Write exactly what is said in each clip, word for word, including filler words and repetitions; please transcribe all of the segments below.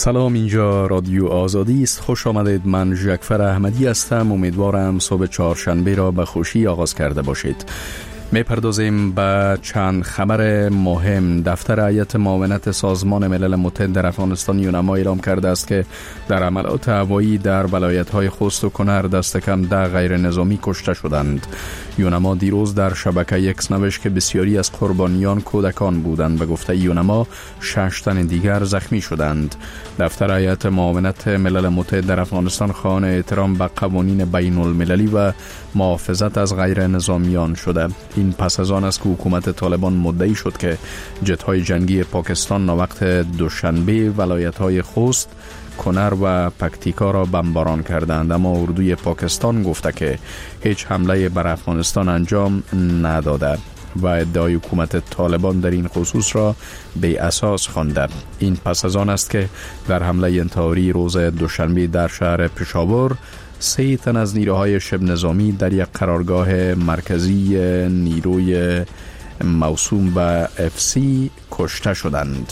سلام، اینجا رادیو آزادی است. خوش آمدید. من ژکفر احمدی هستم. امیدوارم صبح چهارشنبه را به خوشی آغاز کرده باشید. میپردازیم به چند خبر مهم. دفتر هیئت معاونت سازمان ملل متحد در افغانستان یونما اعلام کرده است که در عملیات هوایی در ولایت‌های خوست و کنر دست کم ده غیر نظامی کشته شدند. یونما دیروز در شبکه اکس نوشت که بسیاری از قربانیان کودکان بودند. به گفته یونما شش تن دیگر زخمی شدند. دفتر هیئت معاونت ملل متحد در افغانستان خواهان احترام به قوانین بین المللی و محافظت از غیر نظامیان شده. این پس از آن است که حکومت طالبان مدعی شد که جت‌های جنگی پاکستان وقت دوشنبه ولایت‌های خوست، کنر و پکتیکا را بمباران کردند، اما اردوی پاکستان گفته که هیچ حمله بر افغانستان انجام نداده و ادعای حکومت طالبان در این خصوص را بی اساس خوانده. این پس از آن است که در حمله انتحاری روز دوشنبه در شهر پشاور سه تن از نیروهای شبه نظامی در یک قرارگاه مرکزی نیروی موسوم به اف سی کشته شدند.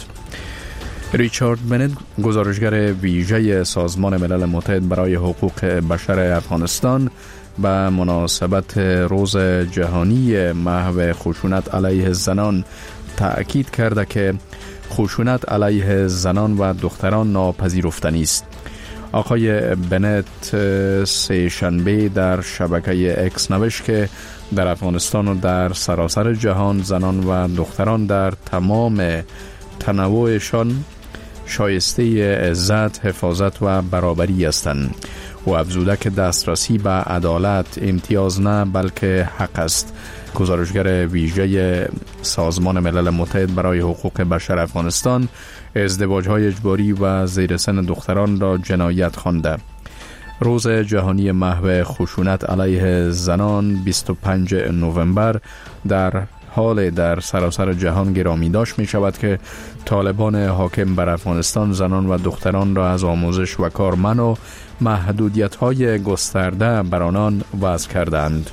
ریچارد بنت، گزارشگر ویژه سازمان ملل متحد برای حقوق بشر افغانستان، به مناسبت روز جهانی محو خشونت علیه زنان تأکید کرده که خشونت علیه زنان و دختران ناپذیرفتنی است. آقای بنت سه شنبه در شبکه اکس نوشت که در افغانستان و در سراسر جهان زنان و دختران در تمام تنوعشان شایسته عزت، حفاظت و برابری هستند. و افزوده که دسترسی به عدالت امتیاز نه بلکه حق است. گزارشگر ویژه سازمان ملل متحد برای حقوق بشر افغانستان ازدواج‌های اجباری و زیر سن دختران را جنایت خوانده. روز جهانی محو خشونت علیه زنان بیست و پنجم نوامبر در حال در سراسر جهان گرامی داشت می شود که طالبان حاکم بر افغانستان زنان و دختران را از آموزش و کار منع و محدودیت‌های گسترده بر آنان وضع کردند.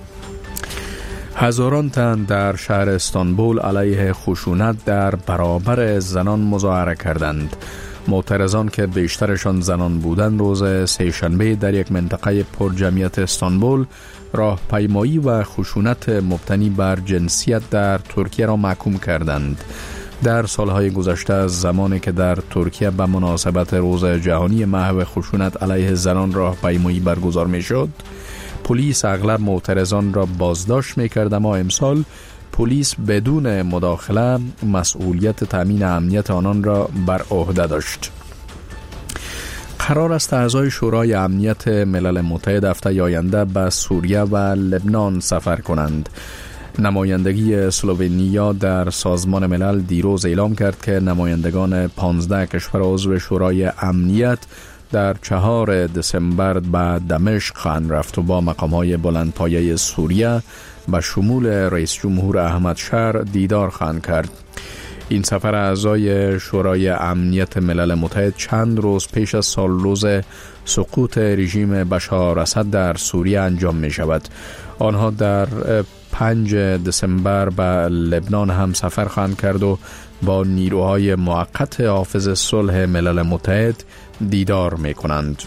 هزاران تن در شهر استانبول علیه خشونت در برابر زنان مظاهره کردند. معترضان که بیشترشان زنان بودند روز سه شنبه در یک منطقه پر جمعیت استانبول راهپیمایی و خشونت مبتنی بر جنسیت در ترکیه را محکوم کردند. در سالهای گذشته از زمانی که در ترکیه به مناسبت روز جهانی محو خشونت علیه زنان راهپیمایی برگزار می‌شد، پلیس اغلب معترضان را بازداشت می‌کرد، اما امسال پلیس بدون مداخله مسئولیت تامین امنیت آنان را بر عهده داشت. قرار است اعضای شورای امنیت ملل متحد هفته آینده به سوریه و لبنان سفر کنند. نمایندگی اسلوونیا در سازمان ملل دیروز اعلام کرد که نمایندگان پانزده کشور عضو شورای امنیت در چهار دسامبر به دمشق خواهند رفت و با مقام‌های بلندپایه سوریه به شمول رئیس جمهور احمد شر دیدار خواهند کرد. این سفر اعضای شورای امنیت ملل متحد چند روز پیش از سال روز سقوط رژیم بشار اسد در سوریه انجام می شود. آنها در پنج دسامبر به لبنان هم سفر خواهند کرد و با نیروهای موقت حافظ صلح ملل متحد دیدار می کنند.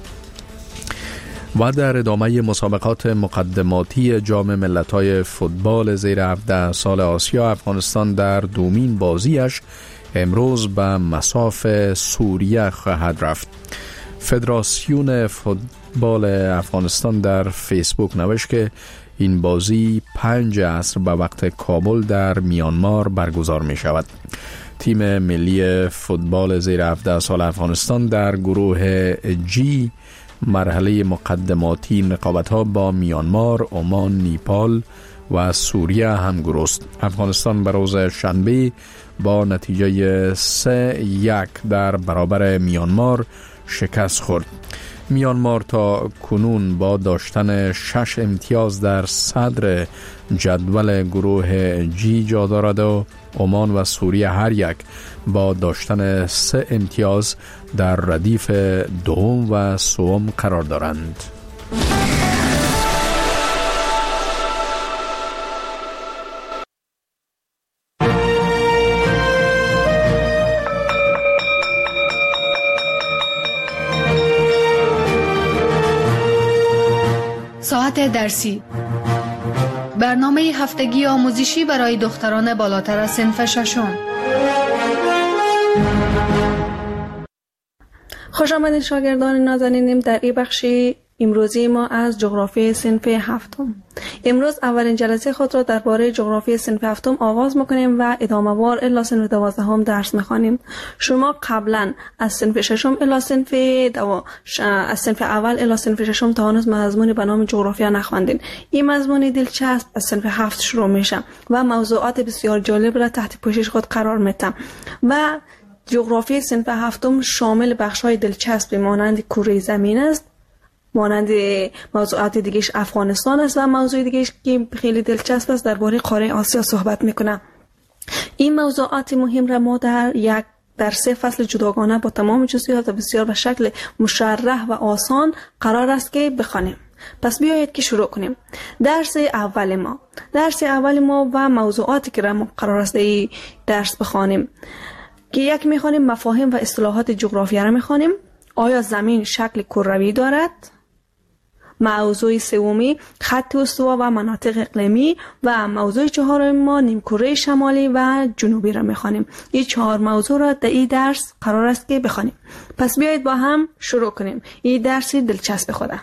و در ادامه مسابقات مقدماتی جام ملت‌های فوتبال زیر هفده سال آسیا، افغانستان در دومین بازیش امروز به مصاف سوریه خواهد رفت. فدراسیون فوتبال افغانستان در فیسبوک نوشت که این بازی پنج عصر به وقت کابل در میانمار برگزار می شود. تیم ملی فوتبال زیر هفده سال افغانستان در گروه جی مرحله مقدماتی رقابت‌ها با میانمار، عمان، نیپال و سوریه همگرو است. افغانستان به روز شنبه با نتیجه سه یک در برابر میانمار شکست خورد. میانمار تا کنون با داشتن شش امتیاز در صدر جدول گروه جی جا دارد و عمان و سوریه هر یک با داشتن سه امتیاز در ردیف دوم و سوم قرار دارند. موضوعات درسی، برنامه هفتگی آموزشی برای دختران بالاتر از صنف ششم. خوش آمدید شاگردان نازنینم. در این بخشی امروزی ما از جغرافی صنف هفتم. امروز اولین جلسه خود را درباره جغرافی صنف هفتم آغاز می‌کنیم و ادامه‌وار الی صنف دوازدهم درس می‌خوانیم. شما قبلا از صنف ششم الی صنف دو از صنف اول الی صنف ششم تا هنوز مضمون به نام جغرافیا نخواندین. این مضمون دلچسب از صنف هفت شروع میشه و موضوعات بسیار جالب را تحت پوشش خود قرار میده و جغرافی صنف هفتم شامل بخش‌های دلچسب مانند کره زمین است، مانند موضوعات دیگهش افغانستان است و موضوع دیگهش که خیلی دلچسب است درباره قاره آسیا صحبت میکنه. این موضوعات مهم را ما در یک در سه فصل جداگانه با تمام جزئیات و بسیار به شکل مشرح و آسان قرار است که بخوانیم. پس بیایید که شروع کنیم. درس اول ما درس اول ما و موضوعاتی که را قرار است در درس بخوانیم که یک میخوانیم مفاهیم و اصطلاحات جغرافیا را میخوانیم. آیا زمین شکل کروی دارد؟ موضوع سومی خط استوا و مناطق اقلیمی و موضوع چهارم ما نیمکره شمالی و جنوبی را میخوانیم. این چهار موضوع را در این درس قرار است که بخوانیم. پس بیایید با هم شروع کنیم. این درس دلچسب خوده.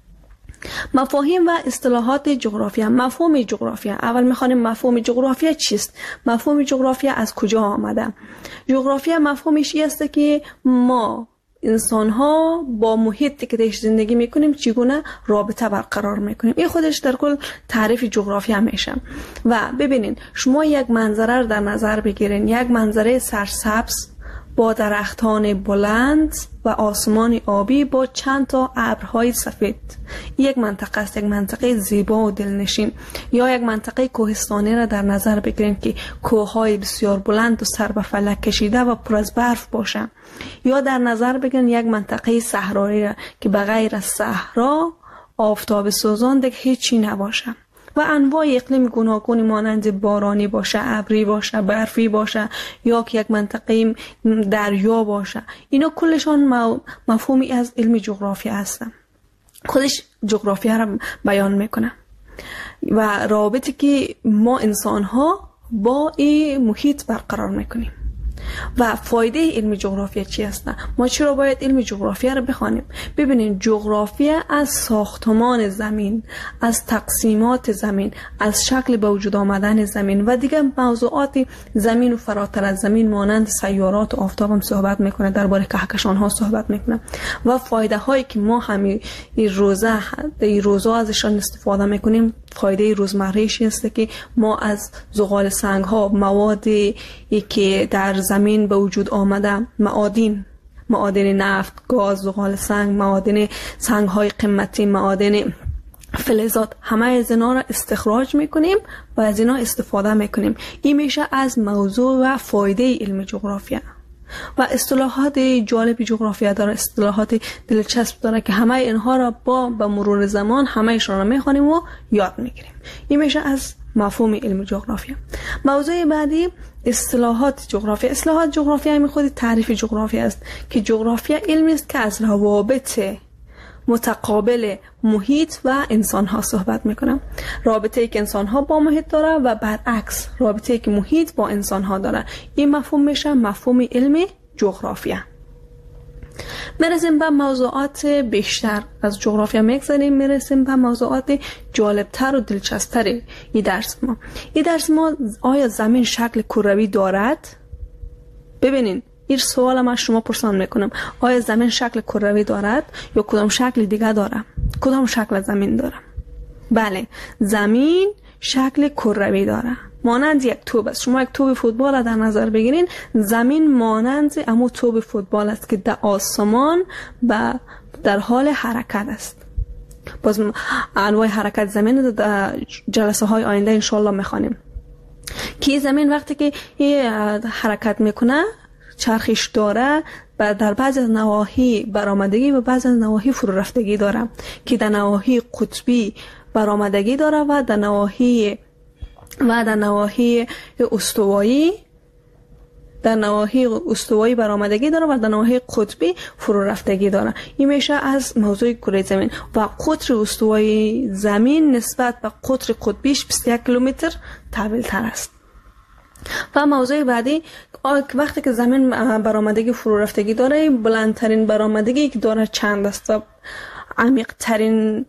مفاهیم و اصطلاحات جغرافیا. مفهوم جغرافیا. اول میخوانیم مفهوم جغرافیا چیست؟ مفهوم جغرافیا از کجا آمده؟ جغرافیا مفهومش این است که ما انسان ها با محیطی که درش زندگی میکنیم چگونه رابطه برقرار میکنیم. این خودش در کل تعریف جغرافیا میشه. و ببینین شما یک منظره رو در نظر بگیرین، یک منظره سرسبز با درختان بلند و آسمان آبی با چند تا ابرهای سفید. یک منطقه است، یک منطقه زیبا و دلنشین. یا یک منطقه کوهستانی را در نظر بگیرین که کوههای بسیار بلند و سر به فلک کشیده و پر از برف باشه. یا در نظر بگیرین یک منطقه صحرایی را که بغیر از صحرا آفتاب سوزان دیگه هیچی نباشه. و انواع اقلیم گوناگونی مانند بارانی باشه، ابری باشه، برفی باشه یا که یک منطقه دریا باشه. اینا کلشان مفهومی از علم جغرافیا هستن. خودش جغرافیا را بیان میکنه و رابطی که ما انسان ها با این محیط برقرار میکنیم. و فایده علم جغرافیا چی است؟ ما چرا باید علم جغرافیا رو بخوانیم؟ ببینید جغرافیا از ساختمان زمین، از تقسیمات زمین، از شکل به وجود آمدن زمین و دیگر موضوعات زمین و فراتر از زمین مانند سیارات و آفتاب هم صحبت میکنه، درباره کهکشان ها صحبت میکنه و فایده هایی که ما همین روزه این روزا ازشان استفاده میکنیم. فایده روزمره‌ایش است که ما از زغال سنگ ها، موادی که در زمین به وجود آمده، معادن معادن نفت، گاز، زغال سنگ، معادن سنگ های قیمتی، معادن فلزات، همه از اینا را استخراج میکنیم و از اینا استفاده میکنیم. این میشه از موضوع و فایده علم جغرافیا. و اصطلاحات جالب جغرافیا داره، اصطلاحات دلچسب داره که همه اینها را با به مرور زمان همه ایشان را میخوانیم و یاد میگیریم. این میشه از مفهوم علم جغرافیا. موضوع بعدی اصطلاحات جغرافیا. اصطلاحات جغرافیا همین خود تعریف جغرافیا است که جغرافیا علمی است که از روابط متقابل محیط و انسان ها صحبت میکنم. رابطه ای که انسان ها با محیط داره و برعکس رابطه ای که محیط با انسان ها داره. این مفهوم میشه مفهوم علم جغرافیا. میرسیم به موضوعات بیشتر از جغرافیا میگذاریم، میرسیم به موضوعات جالبتر و دلچسبتر این درس ما. این درس ما آیا زمین شکل کروی دارد؟ ببینین این سوال من شما پرسان میکنم. آیا زمین شکل کروی دارد یا کدام شکل دیگه داره؟ کدام شکل زمین داره؟ بله، زمین شکل کروی داره، مانند یک توپ است. شما یک توپ فوتبال را در نظر بگیرین، زمین مانند امو توپ فوتبال است که در آسمان و در حال حرکت است. باز انواع حرکت زمین در جلسه های آینده انشالله میخوانیم که زمین وقتی که حرکت میکنه چرخش داره و در بعض از نواحی برآمدگی و بعض از نواحی فرو رفتگی داره که در نواحی قطبی برآمدگی داره و در نواحی و در نواحی استوایی در نواحی استوایی برآمدگی داره و در نواحی قطبی فرو رفتگی داره. این میشه از موضوع کره زمین و قطر استوایی زمین نسبت به قطر قطبیش بیست و یک کیلومتر طویل تر است. و موضوع بعدی وقتی که زمین برآمدگی فرو رفتگی داره، بلندترین برآمدگی که داره چند است و عمیق ترین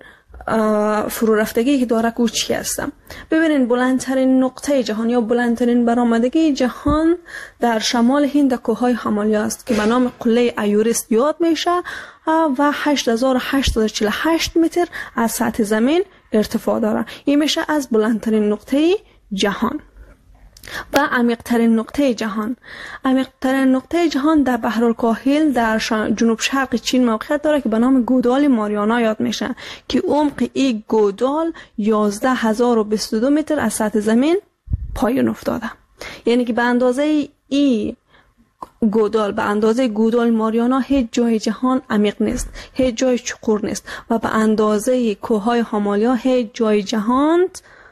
فرو رفتگی که داره که چی است؟ ببینین بلندترین نقطه جهان یا بلندترین برآمدگی جهان در شمال هند کوههای همالیا است که به نام قله ایورست یاد میشه و هشت هزار و هشتصد و چهل و هشت متر از سطح زمین ارتفاع داره. این میشه از بلندترین نقطه جهان. و عمیق‌ترین نقطه جهان عمیق‌ترین نقطه جهان در بحرالکاهل در جنوب شرق چین موقعیت داره که به نام گودال ماریانا یاد میشه که عمق این گودال یازده هزار و بیست و دو متر از سطح زمین پایین افتاده. یعنی که به اندازه این گودال به اندازه گودال ماریانا هیچ جای جهان عمیق نیست، هیچ جای چقور نیست و به اندازه کوههای همالیا هیچ جای جهان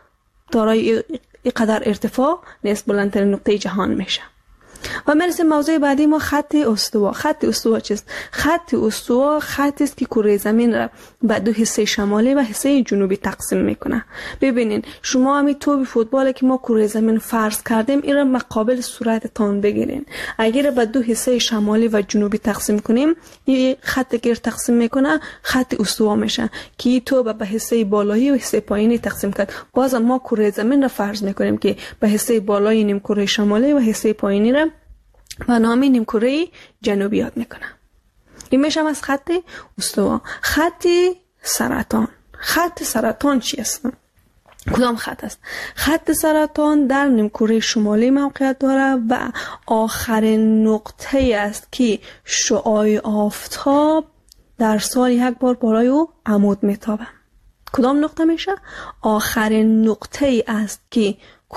دارای اینقدر ارتفاع نیست. بلندترین نقطه جهان میشه. و میرسیم موضوع بعدی ما خط استوا. خط استوا چیست؟ خط استوا خطی است که کره زمین را به دو حصه شمالی و حصه جنوبی تقسیم میکنه. ببینین شما همین توپ فوتبال که ما کره زمین فرض کردیم این را مقابل صورتتان بگیرین. اگر به دو حصه شمالی و جنوبی تقسیم کنیم این خط که تقسیم میکنه خط استوا میشه که توپ به حصه بالایی و حصه پایینی تقسیم کرد. باز ما کره زمین را فرض میکنیم که به حصه بالایی نیم کره شمالی و حصه پایینی را و نام نیم کره جنوبی یاد میکنه. این میشه از خط استوا. خط سرطان. خط سرطان چی است؟ کدام خط است؟ خط سرطان در نیم کره شمالی موقعیت داره و آخرین نقطه است که شعاع آفتاب در سال یک بار بالای او عمود میتابه. کدام نقطه میشه؟ آخرین نقطه است که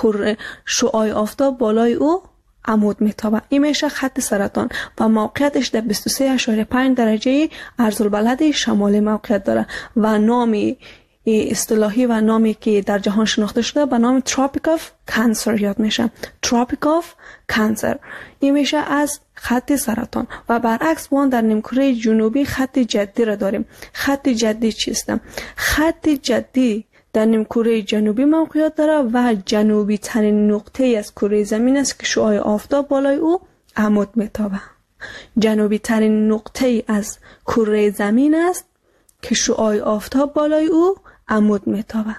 شعاع آفتاب بالای او عمود میتابه. این میشه خط سرطان و موقعیتش در بیست و سه و پنج درجه عرض‌البلد شمالی موقعیت داره و نامی اصطلاحی و نامی که در جهان شناخته شده به نام تروپیک آف کانسر یاد میشه. تروپیک آف کانسر. این میشه از خط سرطان. و برعکس ما در نیمکره جنوبی خط جدی را داریم. خط جدی چیست؟ خط جدی در نیمکره جنوبی موقعیت داره و جنوبی ترین نقطه از کره زمین است که شعاع آفتاب بالای او عمود میتابه. جنوبی ترین نقطه از کره زمین است که شعاع آفتاب بالای او عمود میتابه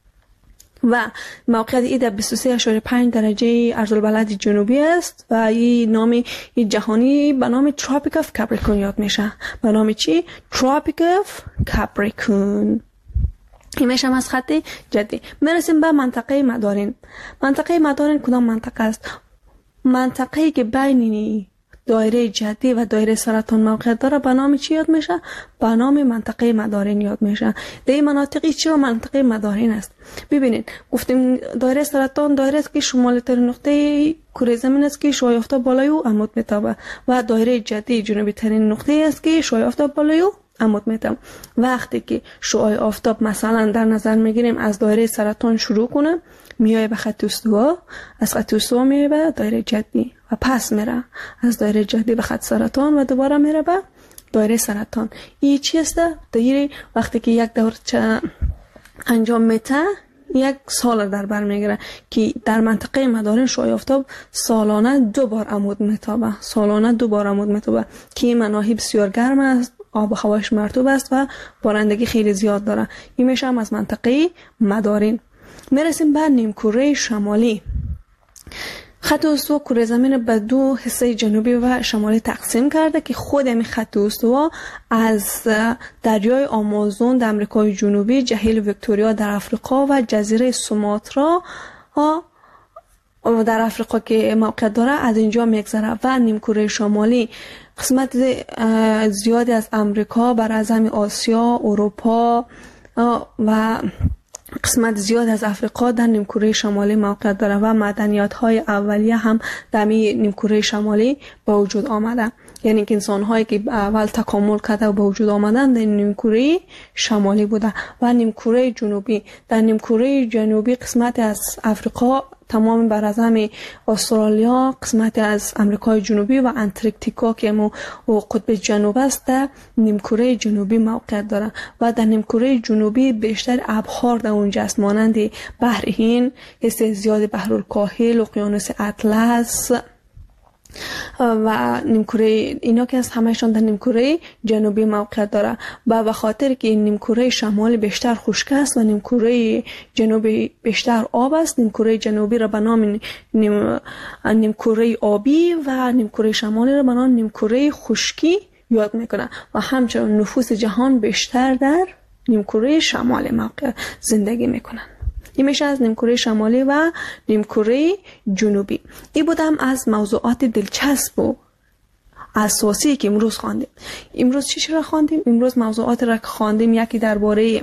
و موقعیت ای در بیست و سه و پنج درجه عرض‌البلد جنوبی است و این نام جهانی به نام تروپیک آف کاپریکون یاد میشه. به نام چی؟ تروپیک آف کاپریکون. این میشه از خط جدی. میرسیم به منطقه مدارین. منطقه مدارین کدام منطقه است؟ منطقه‌ای که بین دایره جدی و دایره سرطان موقعیت داره به نام چی یاد میشه؟ به نام منطقه مدارین یاد میشه. در این مناطقی چرا منطقه مدارین است؟ ببینید گفتیم دایره سرطان دایره است که شمالی ترین نقطه کره زمین است که شعاع آفتاب بالای او عمود میتابه و دایره جدی جنوبی ترین نقطه است که شعاع آفتاب بالای او عمود میتابه. وقتی که شعاع آفتاب مثلا در نظر میگیریم از دایره سرطان شروع کنه میای به خط استوا، از خط استوا میای به دایره جدی و پس میره از دایره جدی به خط سرطان و دوباره میره به دایره سرطان. این چیست؟ دایره وقتی که یک دور انجام میده یک سال در بر میگیره که در منطقه مدارین شعاع آفتاب سالانه دو بار عمود میتابه. سالانه دو بار عمود میتابه که مناطق بسیار گرم است، آب و هواش مرطوب است و بارندگی خیلی زیاد داره. این میشه هم از منطقه مدارین. میرسیم به نیمکره شمالی. خط استوا کره زمین به دو حصه جنوبی و شمالی تقسیم کرده که خود این خط استوا از دریای آمازون در امریکای جنوبی، جهیل ویکتوریا در افریقا و جزیره سوماترا در افریقا که موقعیت داره از اینجا میگذره و نیمکره شمالی قسمت زیادی از امریکا، براعظم آسیا، اروپا و قسمت زیاد از افریقا در نیمکره شمالی موقعیت داره و مدنیات های اولیه هم در نیمکره شمالی به وجود آمده. یعنی که انسان هایی که اول تکامل کرده و به وجود آمدن در نیمکره شمالی بوده. و نیمکره جنوبی، در نیمکره جنوبی قسمت از افریقا تمام براعظم استرالیا، قسمت از امریکای جنوبی و انتارکتیکا که مو قطب جنوب است در نیمکره جنوبی موقعیت داره و در نیمکره جنوبی بیشتر ابحار در اونجا است، مانند بحر هند، حصه زیاد بحرالکاهل، اقیانوس اطلس و نیمکره اینا که از همهشان در نیمکره جنوبی موقعیت داره و به خاطر که نیمکره شمالی بیشتر خشک است و نیمکره جنوبی بیشتر آب است، نیمکره جنوبی را به نام نیم نیمکره آبی و نیمکره شمالی را به نام نیمکره خشکی یاد میکنه و همچنین نفوس جهان بیشتر در نیمکره شمالی موقع زندگی میکنن. این میشه از نیمکره شمالی و نیمکره جنوبی. این بودم از موضوعات دلچسب و اساسی که امروز خواندیم. امروز چی را خواندیم؟ امروز موضوعات را که خواندیم یکی درباره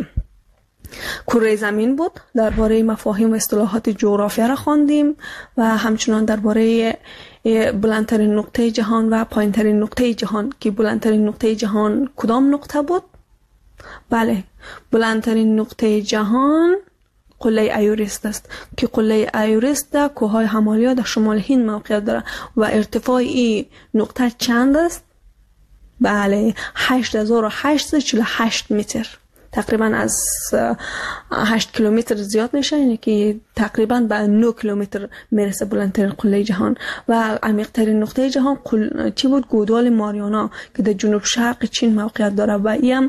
کره زمین بود، درباره مفاهیم و اصطلاحات جغرافیا را خواندیم و همچنان درباره بلندترین نقطه جهان و پایینترین نقطه جهان که بلندترین نقطه جهان کدام نقطه بود؟ بله، بلندترین نقطه جهان قله ایورست است که قله ایورست در کوههای همالیا در شمال هند موقعیت داره و ارتفاع این نقطه چند است؟ بله، هشت هزار و هشتصد و چهل و هشت متر، تقریبا از هشت کیلومتر زیاد میشه، یعنی که تقریبا به نه کیلومتر میرسه بلندترین قله جهان. و عمیق‌ترین نقطه جهان قل... چی بود؟ گودال ماریانا که در جنوب شرق چین موقعیت داره و این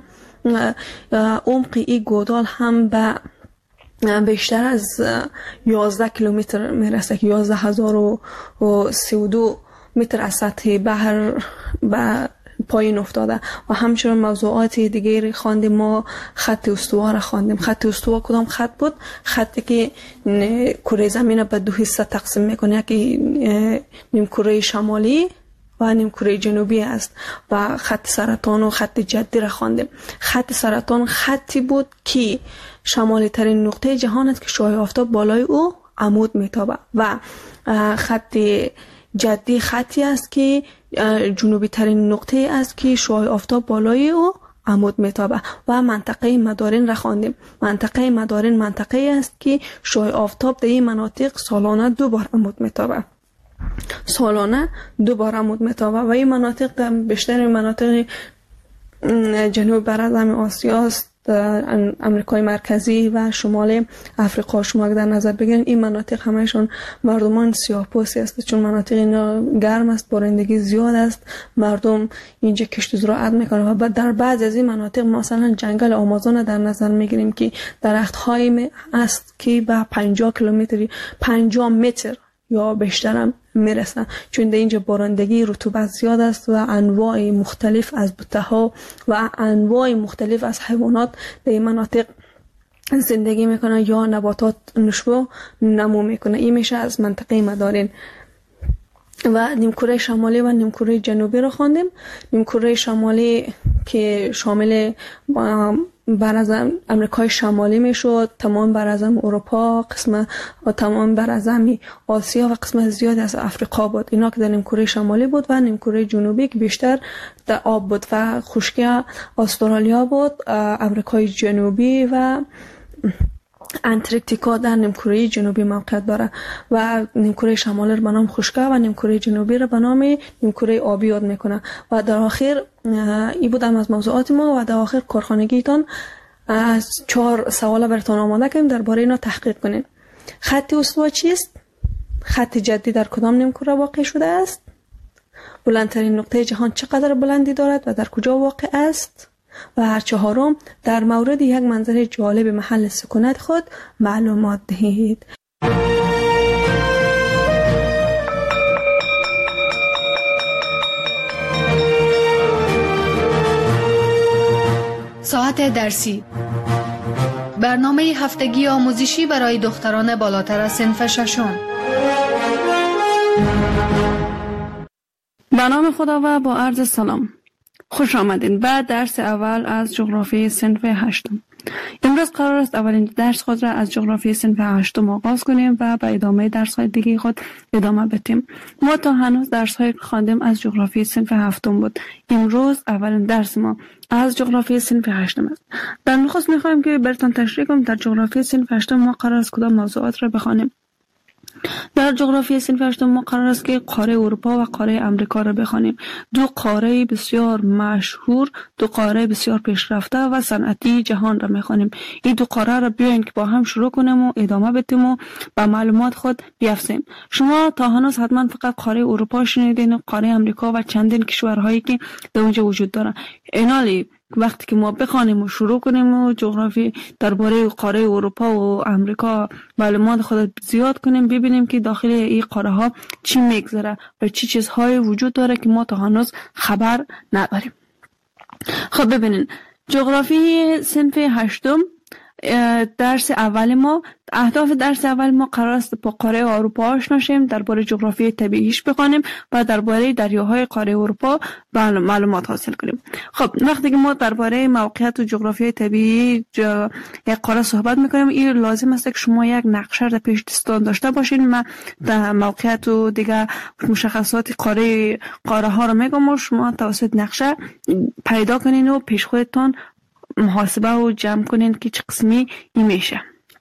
عمق این گودال هم به بیشتر از یازده کیلومتر میرسه که یازده هزار و سی و دو متر از سطح بحر به پایین افتاده. و همچنین موضوعات دیگری خواندیم. ما خط استوا را خواندیم. خط استوا کدام خط بود؟ خطی که کره زمین به دو حصه تقسیم میکنه، یکی نیمکره شمالی و نیمکره جنوبی است و خط سرطان و خط جدی را خواندیم. خط سرطان خطی بود که شمالی ترین نقطه جهان است که شعاع آفتاب بالای او عمود میتابه و خط جدی خطی است که جنوبی ترین نقطه است که شعاع آفتاب بالای او عمود میتابه. و منطقه مدارین را خواندیم. منطقه مدارین منطقه است که شعاع آفتاب در این مناطق سالانه دو بار عمود میتابه. سالانه دو بار عمود میتابه و این مناطق در بیشتر مناطق جنوب براعظم آسیا است، امریکای مرکزی و شمال افریقا. شما اگر در نظر بگیرین این مناطق همهشون مردمان سیاه‌پوستی است، چون مناطق اینا گرم است، بارندگی زیاد است، مردم اینجا کشت زراعت میکنن. و در بعض از این مناطق مثلا جنگل آمازون در نظر میگیریم که درخت‌های است که به پنجاه کیلومتر پنجاه متر یا بیشتر هم میرسن، چون در اینجا بارندگی رطوبت زیاد است و انواع مختلف از بوته‌ها و انواع مختلف از حیوانات در این مناطق زندگی میکنن یا نباتات نشو نمو میکنه. این میشه از منطقه مدارین. و نیمکره شمالی و نیمکره جنوبی رو خواندیم. نیمکره شمالی که شامل براعظم امریکای شمالی میشد، تمام براعظم اروپا، قسم و تمام براعظم آسیا و قسم زیادی از افریقا بود. اینا که در نیمکره شمالی بود و نیمکره جنوبی که بیشتر در آب بود و خشکی استرالیا بود، امریکای جنوبی و انتارکتیکا در نیمکره جنوبی موقعیت داره و نیمکره شمالی رو به نام خشکی و نیمکره جنوبی رو به نام نیمکره آبی یاد میکنه. و در آخر این بودم از موضوعات ما و در آخر کارخانگیتان از چهار سوال براتون آماده کردیم، درباره اینا تحقیق کنین. خط استوا چیست؟ خط جدی در کدام نیمکره واقع شده است؟ بلندترین نقطه جهان چقدر بلندی دارد و در کجا واقع است؟ و هر چهارم در مورد یک منظر جالب محل سکونت خود معلومات دهید. ساعت درسی، برنامه هفتگی آموزشی برای دختران بالاتر از صنف ششم. به نام خدا و با عرض سلام، خوش آمدین به درس اول از جغرافی صنف هشتم. امروز قرار است اولین درس خود را از جغرافی صنف هشتم آغاز کنیم و به ادامه درس های دیگه خود ادامه بدیم. ما تا هنوز درس های خواندیم از جغرافی صنف هفتم بود. امروز اولین درس ما از جغرافی صنف هشتم است. در نخست میخوایم که براتون تشریح کنیم در جغرافی صنف هشتم ما قرار است کدام موضوعات را بخوانیم. در جغرافی صنف هشتم ما قرار است که قاره اروپا و قاره امریکا را بخوانیم. دو قاره بسیار مشهور، دو قاره بسیار پیشرفته و صنعتی جهان را میخوانیم. این دو قاره را بیاین که با هم شروع کنیم و ادامه بدیم و به معلومات خود بیافزاییم. شما تا هنوز حتما فقط قاره اروپا شنیدین، قاره امریکا و چندین کشورهایی که در اونجا وجود دارن. اینالی وقتی که ما بخوانیم و شروع کنیم و جغرافی درباره قاره اروپا و امریکا معلومات خود زیاد کنیم، ببینیم که داخل این قاره ها چی میگذره و چی چیزهای وجود داره که ما تا هنوز خبر نداریم. خب ببینین، جغرافی صنف هشتم درس اول ما، اهداف درس اول ما قرار است با قاره اروپا آشنا شیم، درباره جغرافی طبیعیش بخوانیم و درباره دریاهای قاره اروپا معلومات حاصل کنیم. خب وقتی که ما درباره موقعیت و جغرافی طبیعی یک قاره صحبت میکنیم، این لازم است که شما یک نقشه در پیش دستان داشته باشین. من در موقعیت و دیگه مشخصات قاره قاره ها رو میگم و شما توسط نقشه پیدا کنین و پیش خودتان محاسبه و جمع کنین که چه قسمی این میشه.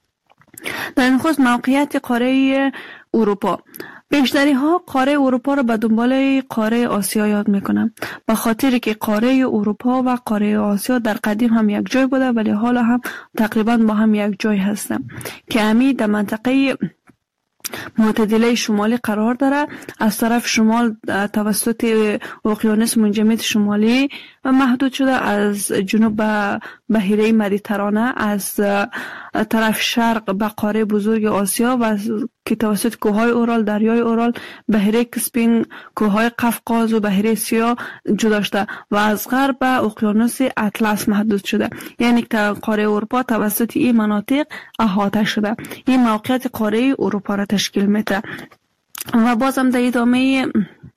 در نخست موقعیت قاره اروپا. بیشتری ها قاره اروپا را به دنبال قاره آسیا یاد میکنن، به خاطر که قاره اروپا و قاره آسیا در قدیم هم یک جای بوده ولی حالا هم تقریبا با هم یک جای هستن که امی در منطقه معتدله شمالی قرار داره. از طرف شمال توسط اقیانوس منجمد شمالی محدود شده، از جنوب به بحیره مدیترانه، از طرف شرق به قاره بزرگ آسیا و که توسط کوههای اورال، دریای اورال، بحیره کسپین، کوههای قفقاز و بحیره سیاه جدا شده و از غرب به اقیانوس اطلس محدود شده. یعنی که قاره اروپا توسط این مناطق احاطه شده. این موقعیت قاره اروپا را تشکیل میده. و بازم در ادامه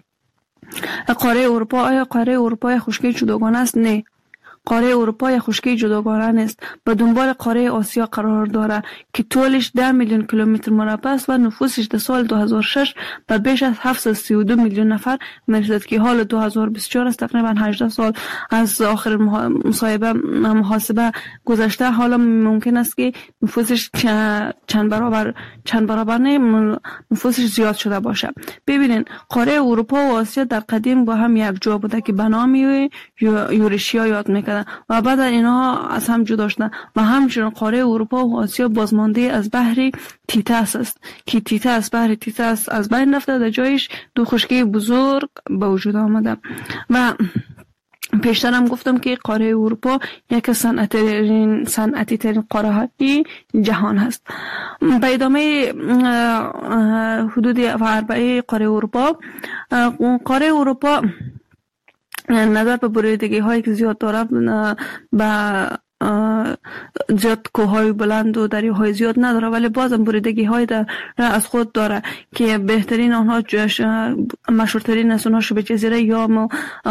قاره اروپا، آیا قاره اروپا خشکی جداگانه است؟ نه، قاره اروپا یا خشکی جداگانه نیست. به دنبال قاره آسیا قرار داره که طولش ده میلیون کیلومتر مربع است و نفوسش در سال دو هزار و شش به بیش از هفتصد و سی و دو میلیون نفر میرسد که حال دو هزار و بیست و چهار است، تقریبا هجده سال از آخر مصاحبه محاسبه گذشته. حالا ممکن است که نفوسش چند برابر چند برابر نه نفوسش زیاد شده باشه. ببینین، قاره اروپا و آسیا در قدیم با هم یک جا بوده که به نام یورشیا یاد میکردن و بعد اینها از هم جدا شدن و همچنین قاره اروپا و آسیا بازمانده از بحر تیتاس است که تیتاس بحر تیتاس از بین رفته، در جایش دو خشکی بزرگ به وجود آمده. و پیشتر هم گفتم که قاره اروپا یک صنعتی صنعتی ترین قاره های جهان هست. به ادامه حدود اربعه قاره اروپا، قاره اروپا نظر به بریدگی هایی که زیاد داره، به زیاد کوههای بلند و دریاهای زیاد نداره ولی بازم بریدگی های در از خود داره که بهترین آنها مشهورترین از اونها شبه جزیره یا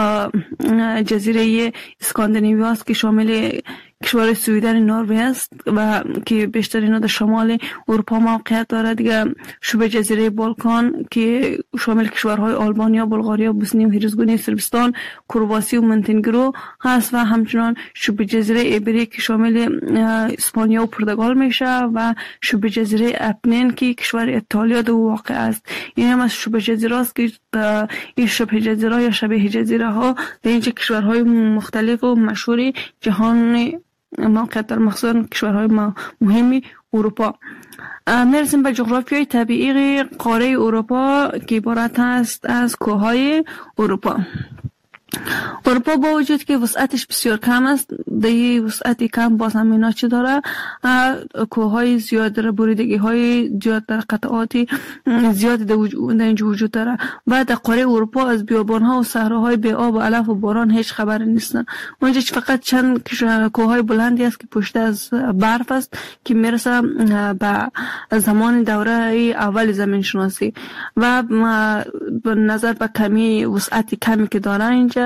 جزیره اسکاندیناوی است که شامل کشور سویدن نروژ است و که بیشترین در شمال اروپا موقعیت داره. دیگه شبه جزیره بالکان که شامل کشورهای آلبانیا، بلغاریا، بوسنی و هرزگونی، صربستان، کرواسی و مونتنگرو هست و همچنان شبه جزیره ایبری که شامل اسپانیا و پرتغال میشه و شبه جزیره اپنین که کشور ایتالیا در واقع است. این هم از شبه جزیره است که این شبه جزیره یا شبه جزیره ها در اینجا کشورهای مختلف و مشهور جهان موقعیت در مخصوص کشورهای مهمی اروپا. میرسیم به جغرافیای طبیعی قاره اروپا که عبارت است از کوههای اروپا. اروپا با وجود که وسعتش بسیار کم است، دیگه وسعتی کم باز هم اینا چی داره؟ کوههای زیاد داره، بریدگی های زیاد داره، قطعاتی زیاد در اینجا وجود داره و در قاره اروپا از بیابان ها و صحراهای بی آب و علف و باران هیچ خبری نیستن. اونجا فقط چند کوههای بلندی است که پشت از برف است که میرسه به زمان دوره اول زمین شناسی و به نظر به کمی وسعتی کمی که داره اینجا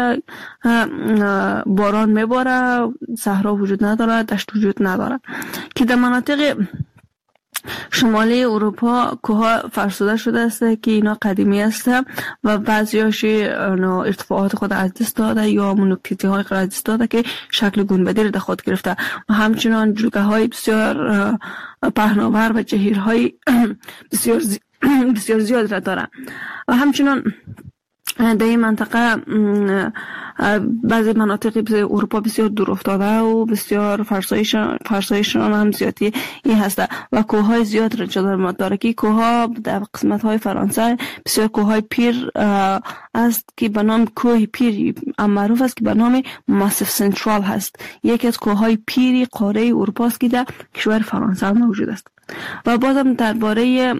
باران میباره، صحرا وجود نداره، دشت وجود نداره که در مناطق شمالی اروپا کوها فرسوده شده است که اینا قدیمی است و بعضیاش ارتفاعات خود از دست داده یا منوکتی های خود از دست داده که شکل گنبدی را در خود گرفته و همچنان جلگه های بسیار پهناور و جهیرهای بسیار بسیار زیاد را داره. و همچنان در این منطقه بعضی مناطق اروپا بسیار دور افتاده و بسیار فرسایشان فرسایشان هم زیادی این هسته و کوههای زیاد را جدا داره که کوهها در قسمت های فرانسه بسیار کوههای پیر است که به نام کوه پیر معروف است که به نام ماسیف سنترال هست. یکی از کوههای پیری قاره اروپا است که در کشور فرانسه موجود است. و بازم درباره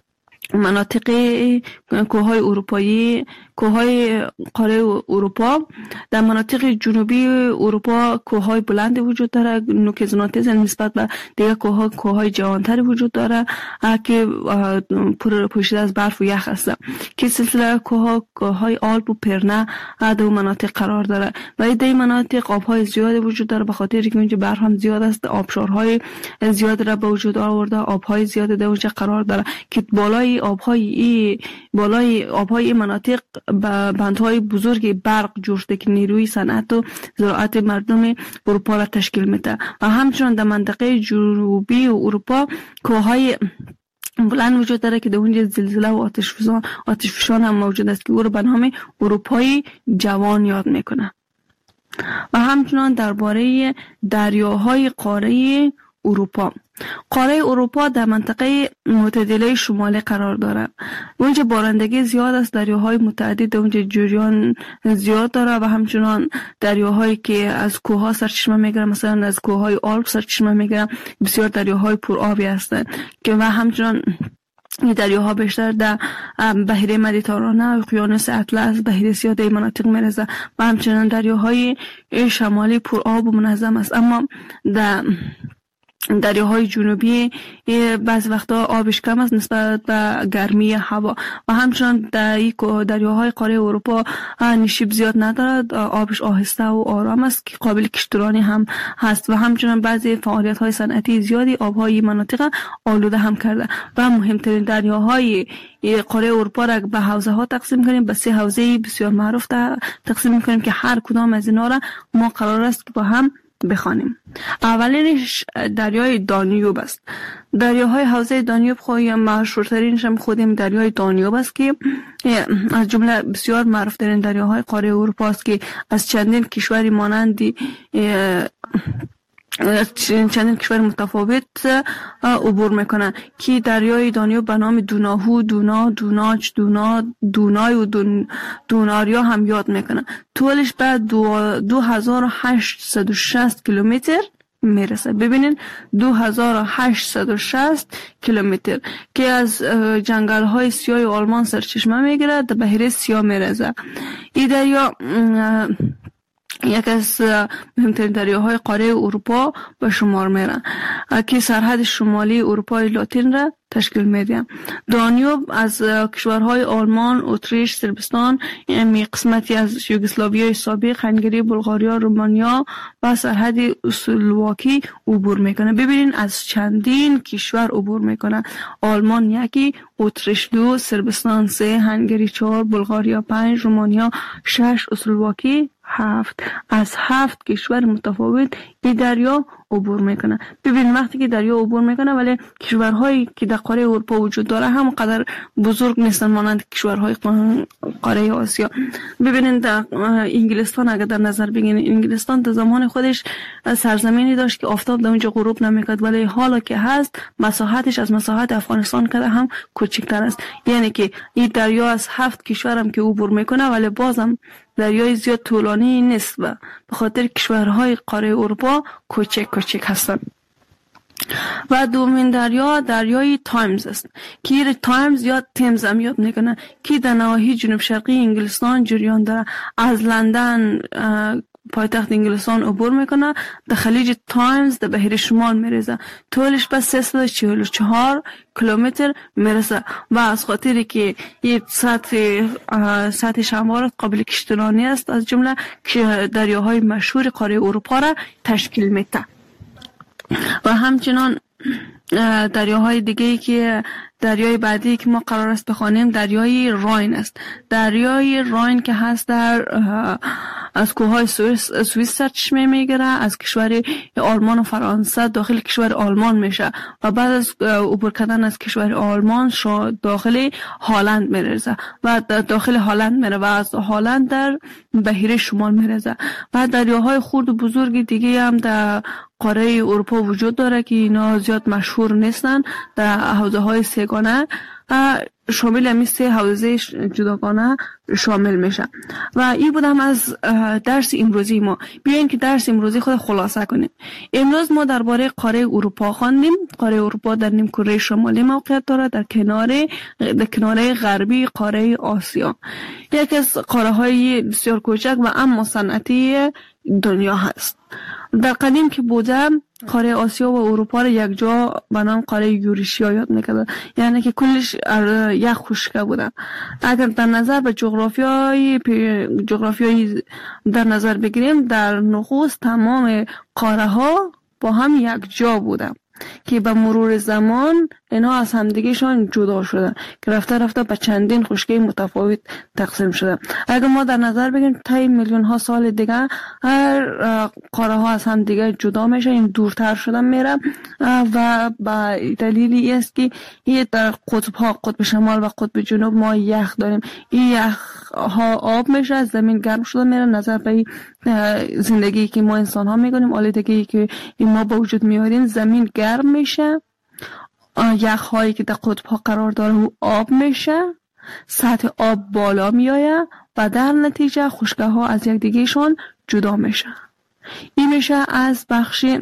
مناطق کوههای اروپایی کوههای قاره اروپا، در مناطق جنوبی اروپا کوههای بلند وجود داره، نوک زناتیز نسبت به دیگر کوهها کوههای جوانتر وجود داره که پر پوشیده از برف و یخ هست که سلسله کوهها کوههای آلپ و پرنه در مناطق قرار داره. و در این مناطق آبهای زیاد وجود داره به خاطر اینکه اونجا برف هم زیاد است، آبشارهای زیاد را به وجود آورده، آبهای زیاد در اونجا قرار داره که بالای آبهای بالای آبهای مناطق بندهای بزرگ برق جور شده که نیروی صنعت و زراعت مردم اروپا را تشکیل میده. و همچنان در منطقه جنوبی اروپا کوههای بلند وجود داره که در اونجا زلزله و آتش فشان آتش فشان هم موجود است که او را به نام اروپای جوان یاد میکنه. و همچنان درباره دریاهای قاره اروپا، قاره اروپا در منطقه معتدله شمالی قرار داره. اونجا بارندگی زیاد است، دریاهای متعدد اونجا جریان زیاد داره و همچنان دریاهایی که از کوهها سرچشمه میگیرن، مثلا از کوههای آلپ سرچشمه میگیرن، بسیار دریاهای پرآبی هستند که و همچنان این دریاها بیشتر در بحیره مدیترانه، اقیانوس اطلس، بحیره سیاه در مناطق میرسه و همچنان دریاهای شمالی پرآب و منظم است. اما در دریاهای جنوبی بعض وقتا آبش کم است نسبت به گرمی هوا و همچنان در این دریاهای قاره اروپا نشیب زیاد ندارد، آبش آهسته و آرام است که قابل کشتیرانی هم هست و همچنان بعضی فعالیت های صنعتی زیادی آبهای مناطق آلوده هم کرده. و مهمترین دریاهای قاره اروپا را به حوزه ها تقسیم کنیم، به سه حوزه بسیار معروف تقسیم میکنیم که هر کدام از اینا را ما قرار است که با هم بخوانیم. اولینش دریای دانیوب است. دریاهای حوزه دانیوب خواهی مشهورترینش هم خودیم دریای دانیوب است که از جمله بسیار معروف ترین دریاهای قاره اروپا است که از چندین کشوری مانندی چندین کشور متفاوت عبور میکنن که دریای دانیوب به نام دوناهو، دونا، دوناچ، دونا، دونای و دون، دوناریا هم یاد میکنن. طولش به دو, دو هزار و هشتصد و شصت کیلومتر میرسه. ببینین دو هزار و هشتصد و شصت کیلومتر که از جنگل های سیاه آلمان سرچشمه میگیره، در بحیره سیاه میرسه. این دریا یک از مهمترین دریاهای قاره اروپا به شمار میرن که سرحد شمالی اروپای لاتین را تشکیل میده. دانیوب از کشورهای آلمان، اتریش، صربستان، یعنی قسمتی از یوگسلاویای سابق، هنگری، بلغاریا، رومانیا و سرحد اسلواکی عبور میکنه. ببینین از چندین کشور عبور میکنه. آلمان یکی، اتریش دو، صربستان سه، هنگری چهار، بلغاریا پنج، رومانیا شش، اسلواکی هفت. از هفت کشور متفاوت این دریا عبور میکنه. ببین وقتی که دریا عبور میکنه ولی کشورهایی که در قاره اروپا وجود داره هم قدر بزرگ نیستن مانند کشورهای قاره آسیا. ببینید در انگلستان اگر در نظر بگیرید، انگلستان در زمان خودش سرزمینی داشت که آفتاب در اونجا غروب نمیکرد ولی حالا که هست مساحتش از مساحت افغانستان کده هم کوچکتر است. یعنی که این دریا از هفت کشور هم که عبور میکنه ولی بازم دریای زیاد طولانی نیست و به خاطر کشورهای قاره اروپا کوچک کوچک هستند. و دومین دریا دریای تایمز است که تایمز یا تیمز هم یاد میکنه که در نواحی جنوب شرقی انگلستان جریان داره. از لندن پایتخت انگلستان عبور میکنه، در خلیج تایمز در بحیره شمال میرسه. طولش به سیصد و چهل و چهار کیلومتر میرسه و از خاطری که این سطح سطح شمال قابل کشتیرانی است از جمله دریاهای مشهور قاره اروپا را تشکیل میده. و همچنان دریاهای دیگه‌ای که دریای بعدی که ما قرار است بخوانیم دریای راین است. دریای راین که هست در از کوههای سوئیس سوئیس سرچشمه میگیره، از کشور آلمان و فرانسه داخل کشور آلمان میشه و بعد از عبور کردن از کشور آلمان داخل هلند میرسه و داخل هلند میره و از هلند در بحیره شمال میرسه. و دریاهای خرد و بزرگ دیگه هم در قاره اروپا وجود داره که اینا زیاد مشهور نیستن. در حوزه های سگانه شامل همی سه حوزه جداگانه شامل میشه. و این بودم از درس امروزی ما. بیاین که درس امروزی خود خلاصه کنیم. امروز ما درباره قاره اروپا خواندیم. قاره اروپا در نیمکره شمالی موقعیت داره، در کنار در کناره غربی قاره آسیا. یکی از قاره های بسیار کوچک و اما صنعتی دنیا هست. در قدیم که بوده قاره آسیا و اروپا را یک جا به نام قاره یوریشیا یاد میکرد، یعنی که کلش یک خشکه بوده. اگر در نظر به جغرافیای جغرافیای در نظر بگیریم، در نخست تمام قاره ها با هم یک جا بوده که به مرور زمان اینا از همدیگهشان جدا شدن که رفته رفته به چندین خشکی متفاوت تقسیم شدن. اگر ما در نظر بگیریم طی میلیون ها سال دیگه هر قاره ها از هم دیگه جدا میشه، این دورتر شدن میره و به دلیلی است که این در قطب ها قطب شمال و قطب جنوب ما یخ داریم. این یخ ها آب میشه، از زمین گرم شده میره. نظر به زندگی که ما انسان ها میکنیم، آلودگی که ما با وجود میاریم، زمین گرم میشه، یخ هایی که در قطب ها قرار داره و آب میشه، سطح آب بالا میآید و در نتیجه خشکه ها از یک دیگهشون جدا میشه. این میشه از بخشی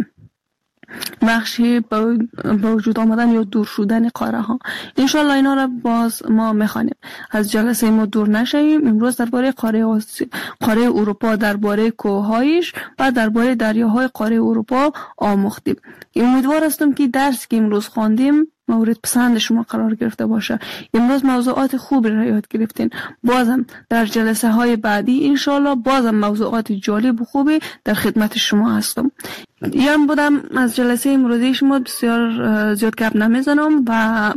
بخشی با وجود آمدن یا دور شدن قاره ها. انشالله اینا را باز ما میخوانیم. از جلسه ما دور نشویم. امروز درباره قاره آسی... قاره اروپا، درباره کوههایش و درباره دریاهای قاره اروپا آموختیم. امیدوار هستم که درس که امروز خواندیم مورد پسند شما قرار گرفته باشه. امروز موضوعات خوبی را یاد گرفتین. بازم در جلسه های بعدی انشالله بازم موضوعات جالب و خوبی در خدمت شما هستم. یان بودم از جلسه امروزی شما. بسیار زیاد گپ نمیزنم و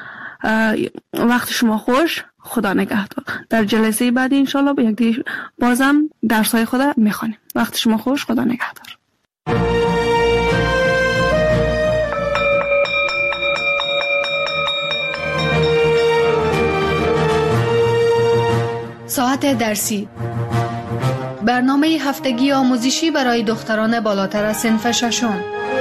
وقت شما خوش. خدا نگهدار. در جلسه بعدی انشالله با یک دیگه بازم درس های خود میخوانیم. وقت شما خوش. خدا نگهدار. ساعت درسی، برنامه هفتگی آموزشی برای دختران بالاتر از صنف ششم.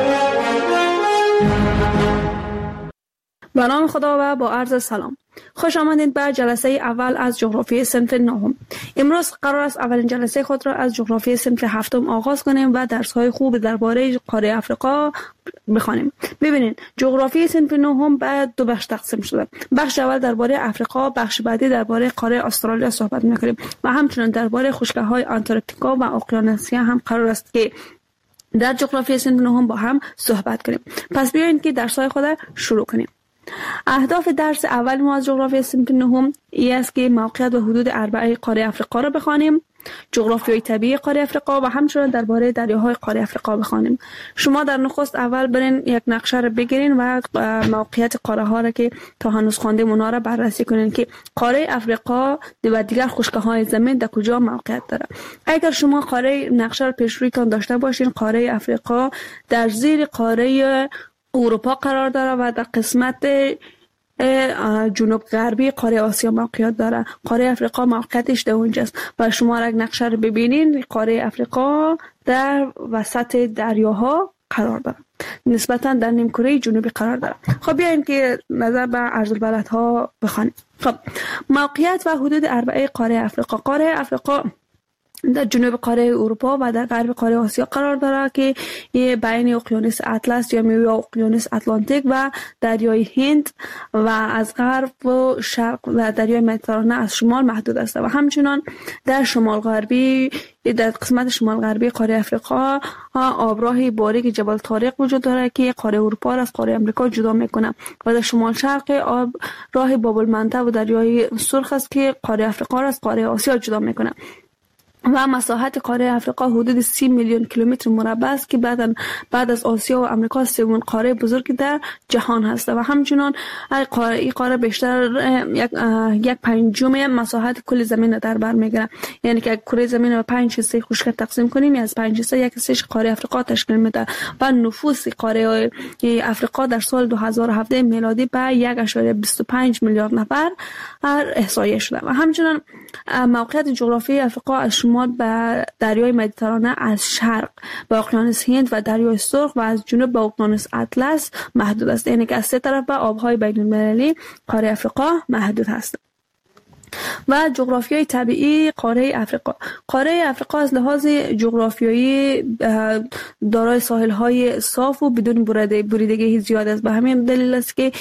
به نام خدا و با عرض سلام. خوش آمدید به جلسه اول از جغرافی صنف نهم. امروز قرار است اولین جلسه خود را از جغرافی صنف هفتم آغاز کنیم و درس‌های خوب درباره قاره آفریقا بخوانیم. ببینید، جغرافی صنف نهم به دو بخش تقسیم شده. بخش اول درباره آفریقا، بخش بعدی درباره قاره استرالیا صحبت می‌کنیم و همچنین درباره خشکه‌های آنتارکتیکا و اقیانوسیا هم قرار است که در جغرافی صنف نهم با هم صحبت کنیم. پس بیایید که درس‌های خود را شروع کنیم. اهداف درس اول ما از جغرافی صنف نهم ای است که موقعیت و حدود اربعه قاره آفریقا را بخوانیم، جغرافیای طبیعی قاره آفریقا و همچنین درباره دریاهای قاره آفریقا بخوانیم. شما در نخست اول برین یک نقشه را بگیرین و موقعیت قاره ها را که تا هنوز خواندیم اونا را بررسی کنین که قاره آفریقا و دیگر خشکه های زمین در کجا موقعیت داره. اگر شما قاره نقشه را پیش رویتان داشته باشین، قاره آفریقا در زیر قاره اروپا قرار داره و در قسمت جنوب غربی قاره آسیا موقعیت داره. قاره آفریقا موقعیتش در اونجاست و شما اگر نقشه رو ببینین، قاره آفریقا در وسط دریاها قرار داره، نسبتا در نیمکره جنوبی قرار داره. خب بیاین که نظر به عرض البلدها بخوانیم. خب موقعیت و حدود اربعه قاره آفریقا. قاره آفریقا در جنوب قاره اروپا و در غرب قاره آسیا قرار داره که بین اقیانوس اطلس یا میوه اقیانوس اتلانتیک و دریای هند و از غرب و شرق و دریای مدیترانه از شمال محدود است و همچنان در شمال غربی در قسمت شمال غربی قاره آفریقا آبراه باریک جبل طارق وجود داره که قاره اروپا را از قاره آمریکا جدا میکنه و در شمال شرق آب راه باب المندب و دریای سرخ است که قاره آفریقا را از قاره آسیا جدا میکنه. و مساحت قاره افریقا حدود سی میلیون کیلومتر مربع است که بعد بعد از آسیا و آمریکا سومین قاره بزرگ در جهان هست و همچنان این قاره بیشتر یک یک پنجم مساحت کل زمین را در بر میگیره. یعنی که کره زمین را به پنج حصه خشک تقسیم کنیم، از پنج حصه یک حصهش قاره افریقا تشکیل میده و نفوس قاره افریقا در سال دو هزار و هفده میلادی به یک ممیز بیست و پنج میلیارد نفر احصایه شده و همچنان موقعیت جغرافیایی افریقا از شمال به دریای مدیترانه، از شرق به اقیانوس هند و دریای سرخ و از جنوب به اقیانوس اطلس محدود است. یعنی که از سه طرف به آبهای بین المللی قاره افریقا محدود است. و جغرافیای طبیعی قاره افریقا. قاره افریقا از لحاظ جغرافیایی دارای ساحل‌های صاف و بدون بریدگی زیاد است. به همین دلیل است که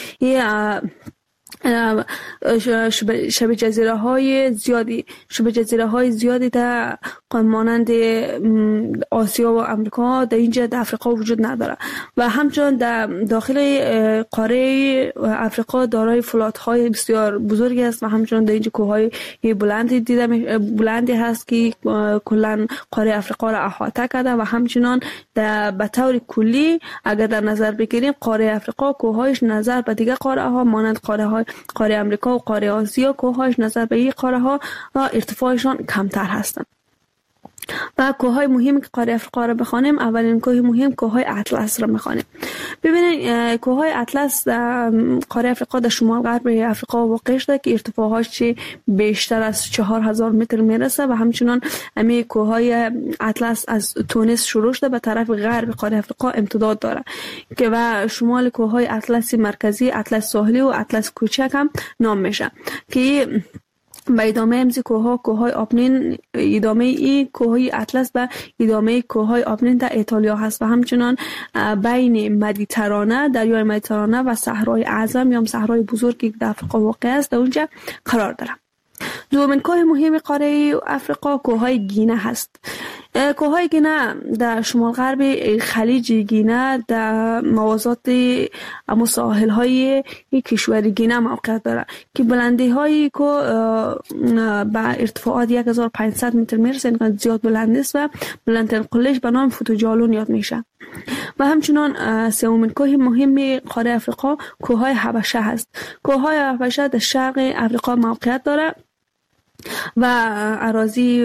شبه جزیره های زیادی شبه جزیره های زیادی در مانند آسیا و آمریکا در اینجا در افریقا وجود نداره و همچنان در داخل قاره افریقا دارای فلات های بسیار بزرگی است و همچنان در اینجا کوه های بلندی دیده بلندی هست که کلا قاره افریقا را احاطه کرده و همچنان در به طور کلی اگر در نظر بگیریم قاره افریقا کوههایش نظر به دیگر قاره ها مانند قاره های قاره امریکا و قاره آسیا کوههایش نظر به این قاره ها ارتفاعشان کمتر هستند. و کوههای مهم که قاره افریقا را بخوانیم، اولین کوه مهم کوههای اطلس را میخوانیم. ببینید کوههای اطلس قاره افریقا در شمال غرب افریقا واقع شده که ارتفاعش بیشتر از چهار هزار متر میرسه و همچنان همه کوههای اطلس از تونس شروع شده به طرف غرب قاره افریقا امتداد داره که و شمال کوههای اطلس مرکزی، اطلس ساحلی و اطلس کوچک هم نام میشه که به ادامه امزی کوها کوهای آپنین ادامه ای کوهای اطلس به ادامه کوهای آپنین در ایتالیا هست و همچنان بین مدیترانه دریای مدیترانه و صحرای اعظم یا صحرای بزرگی که در افریقا واقع است در اونجا قرار داره. دومین کوه مهم قاره افریقا کوههای گینه هست. کوههای گینه در شمال غرب خلیج گینه در موازات اما ساحل های کشور گینه موقعیت داره که بلندی هایی که به ارتفاعات یک هزار و پانصد متر میرسه، اینقدر زیاد بلند نیست و بلندترین قلهش به نام فوتوجالون یاد میشه. و همچنان سومین کوه مهم قاره افریقا کوههای حبشه هست. کوههای حبشه در شرق افریقا موقعیت داره و اراضی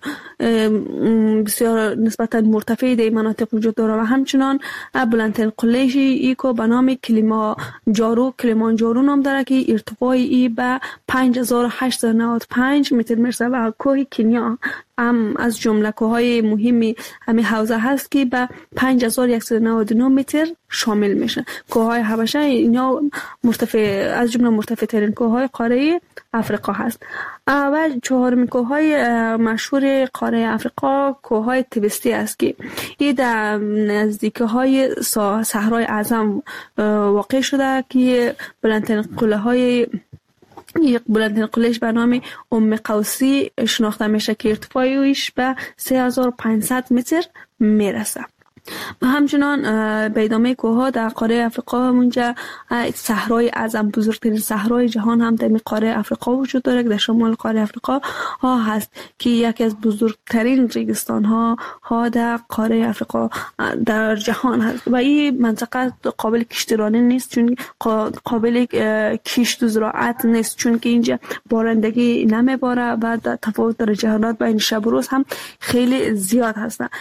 بسیار نسبتا مرتفع در مناطق وجود داره و همچنان بلندترین قله‌ای ای که به نام کلیمانجارو کلیمانجارو نام داره که ارتفاعی ای به پنج هزار و هشتصد و نود و پنج متر میرسه و کوه کنیا هم از جمله کوههای مهمی همین حوزه هست که به پنج هزار و صد و نود و نه متر شامل میشه. کوههای حبشه اینا مرتفع از جمله مرتفع ترین کوههای قاره افریقا هست. و چهارمین کوههای مشهور قاره افریقا کوههای تبستی است که این در نزدیکی های صحرای اعظم واقع شده که بلندترین قله های یک بلندترین قلهش به نام ام قوسی شناخته میشه که ارتفاعش به سه هزار و پانصد متر میرسه. و همچنان به ادامه کوهها در قاره افریقا اونجا صحرای اعظم بزرگترین صحرای جهان هم در قاره افریقا وجود داره که در شمال قاره افریقا ها هست که یکی از بزرگترین ریگستان ها ها در قاره افریقا در جهان هست و این منطقه قابل کشتیرانی نیست چون قابل کشت و زراعت نیست چون که اینجا بارندگی نمیباره و تفاوت درجه حرارت بین شب و روز هم خیلی زیاد هست.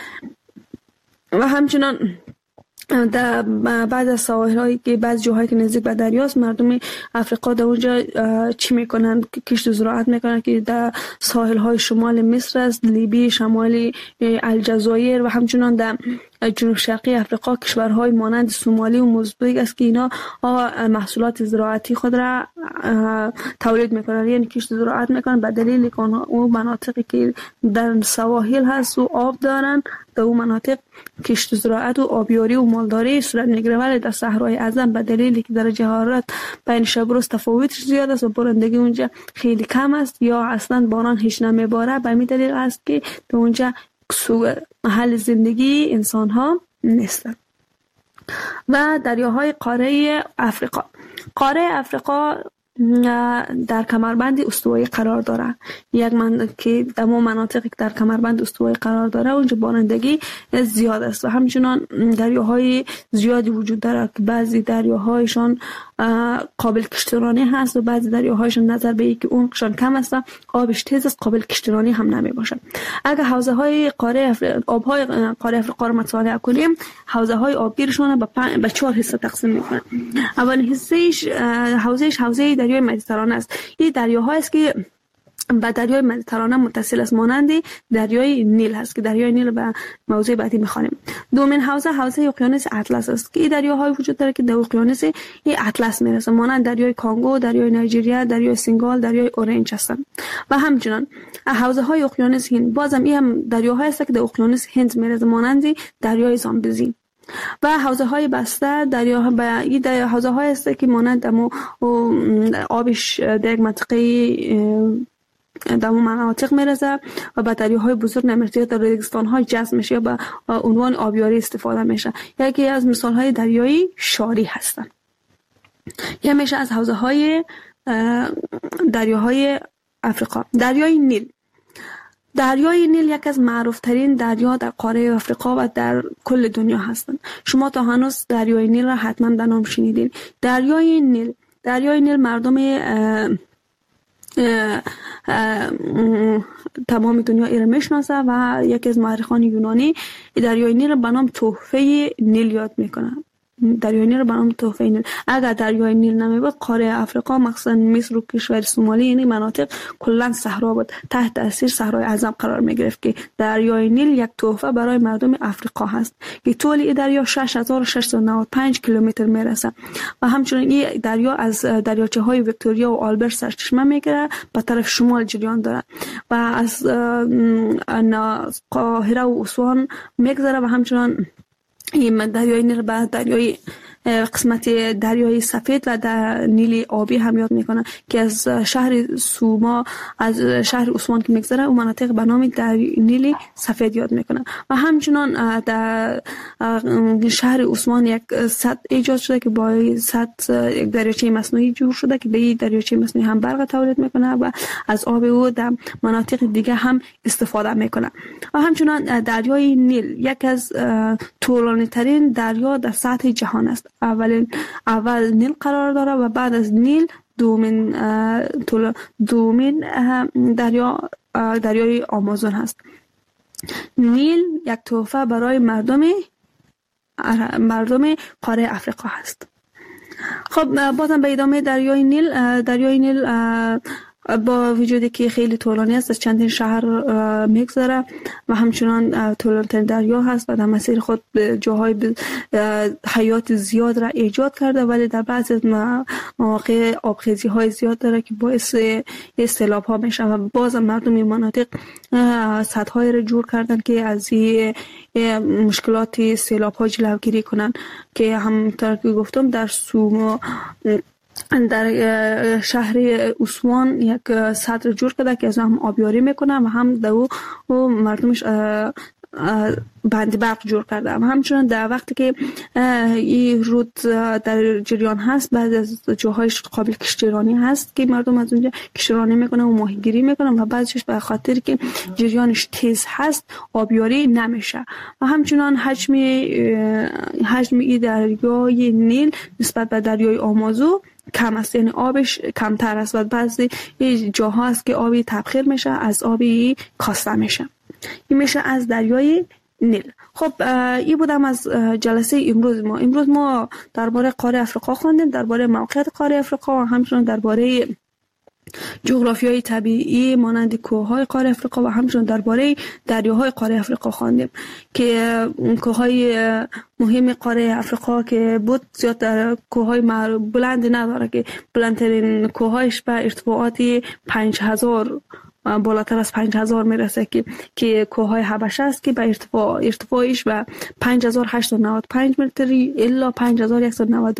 و همچنان در بعد از سواحل‌هایی که بعض جاهایی که نزدیک به دریاست مردم افریقا در اونجا چی میکنن؟ کشت و زراعت میکنن که در ساحل‌های شمال مصر است، لیبی، شمال الجزایر و همچنان در جنوب شرقی افریقا کشورهای مانند سومالی و موزامبیک است که اینا محصولات زراعتی خود را تولید میکنن، یعنی کشت و زراعت میکنن به دلیل که اون مناطقی که در سواحل هست و آب دارن در اون مناطق کشت و زراعت و آبیاری و مالداری صورت میگیره، ولی در صحرای اعظم به دلیلی که درجه حرارت بین شب و روز تفاوتش زیاد است و بارندگی اونجا خیلی کم است یا اصلا باران هیچ نمیباره، به همین دلیل است که در اونجا محل زندگی انسان ها نیستن. و دریاهای قاره افریقا. قاره افریقا در کمربند استوایی قرار داره. یک من که تمام مناطقی که در کمربند استوایی قرار داره اونجا بارندگی زیاد است و همچنان دریاهای زیادی وجود داره که بعضی دریاهایشان قابل کشتیرانی هست و بعضی دریاهایشان نظر به اینکه اونشان کم است و آبش تیز است قابل کشتیرانی هم نمی باشه. اگر حوزه های قاره افریقا آبهای قاره افریقا رو مطالعه کنیم حوزه های آبگیرشون به به چهار حصه تقسیم میکنن. اول حصهش حوزهش حوزه دریای مدیترانه است. این دریاهایی است که با دریای مدیترانه متصل است مانند دریای نیل هست که دریای نیل به موضوع بعدی میخوانیم. دومین حوزه حوزه اقیانوس اطلس است که این دریاهای وجود داره که در اقیانوس اطلس میرسه مانند دریای کانگو، دریای نایجریا، دریای سنگال، دریای اورنج هستند. و همچنان حوزه های اقیانوس هند بازم این هم دریاهایی است که در اقیانوس هند میرسه مانند دریای زامبزی. و حوزه های بسته دریا به این حوزه های است که مانند دمو آبش در یک منطقه در اون مناطق میرسه و به دریاهای بزرگ نمیرسه در ریگستان های جذب میشه یا به عنوان آبیاری استفاده میشه. یکی از مثال های دریایی شاری هستن. یا میشه از حوزه های دریاهای افریقا. دریای نیل دریای نیل یک از معروف ترین دریا در قاره افریقا و در کل دنیا هستند. شما تا هنوز دریای نیل را حتما در نام شنیدین. دریای نیل دریای نیل مردم اه اه اه تمام دنیا ایره میشناسه و یکی از مورخان یونانی دریای نیل را به نام تحفه نیل یاد میکنه. دریای نیل را به نام تحفه نیل. اگر دریای نیل نمیبود قاره افریقا مخصوصا مصر و کشور سومالی این مناطق کلا صحرا بود، تحت تاثیر صحرای اعظم قرار میگرفت که دریای نیل یک تحفه برای مردم افریقا هست که طول این دریا شش هزار و ششصد و نود و پنج کیلومتر میرسه و همچنین این دریا از دریاچه های ویکتوریا و آلبرت سرچشمه میگیره به طرف شمال جریان داره و از قاهره و اسوان میگذره و همچنین این دریای نیل به دریای قسمت دریای سفید و در نیل آبی هم یاد میکنه که از شهر سوما از شهر اسوان که میگذره اون مناطق به نام نیل سفید یاد میکنه و همچنان در شهر اسوان یک سد ایجاد شده که با سد یک دریاچه مصنوعی جور شده که به این دریاچه مصنوعی هم برق تولید میکنه و از آب او در مناطق دیگه هم استفاده میکنه. و همچنان دریای نیل یک از طولانی ترین دریا در سطح جهان است. اول اول نیل قرار داره و بعد از نیل دومین دومین دریا دریای آمازون هست. نیل یک تحفه برای مردم مردم قاره افریقا هست. خب بازم به ادامه دریای نیل دریای نیل با وجودی که خیلی طولانی است از چندین شهر میگذره و همچنان طولانی‌ترین دریا هست و در مسیر خود جاهای حیات زیاد را ایجاد کرده ولی در بعضی از مواقع آبخیزی های زیاد داره که باعث سیلاب ها میشه و باز مردم این مناطق سدهای را جور کردن که از این مشکلات سیلاب ها جلوگیری کنن که همونطور که گفتم در سوما در شهر اسوان یک سد جور کرده که از هم آبیاری میکنه و هم در او مردمش بند برق جور کرده و همچنان در وقتی که این رود در جریان هست بعد از جاهایش قابل کشتیرانی هست که مردم از اونجا کشتیرانی میکنن و ماهیگیری میکنن و بعضیش به خاطر که جریانش تیز هست آبیاری نمیشه و همچنان حجم حجم این دریای نیل نسبت به دریای آمازون کم است، یعنی آبش کمتر است و بعضی جاها هست که آبی تبخیر میشه از آبی کاسته میشه. این میشه از دریای نیل. خب این بودم از جلسه امروز ما. امروز ما درباره قاره افریقا خواندیم، درباره موقعیت قاره افریقا و همچنین درباره جغرافیای طبیعی مانند کوههای قاره افریقا و همچنین درباره دریاهای قاره افریقا خواندیم که کوههای مهم قاره افریقا که بود زیاد در کوههای بلند نداره که بلندترین کوههایش به ارتفاعات پنج هزار بالاتر از پنج هزار میرسه که که کوههای حبشه است که به ارتفاع ارتفاعش به پنج هزار و هشتصد و نود و پنج متری الا پنج هزار و صد و نود و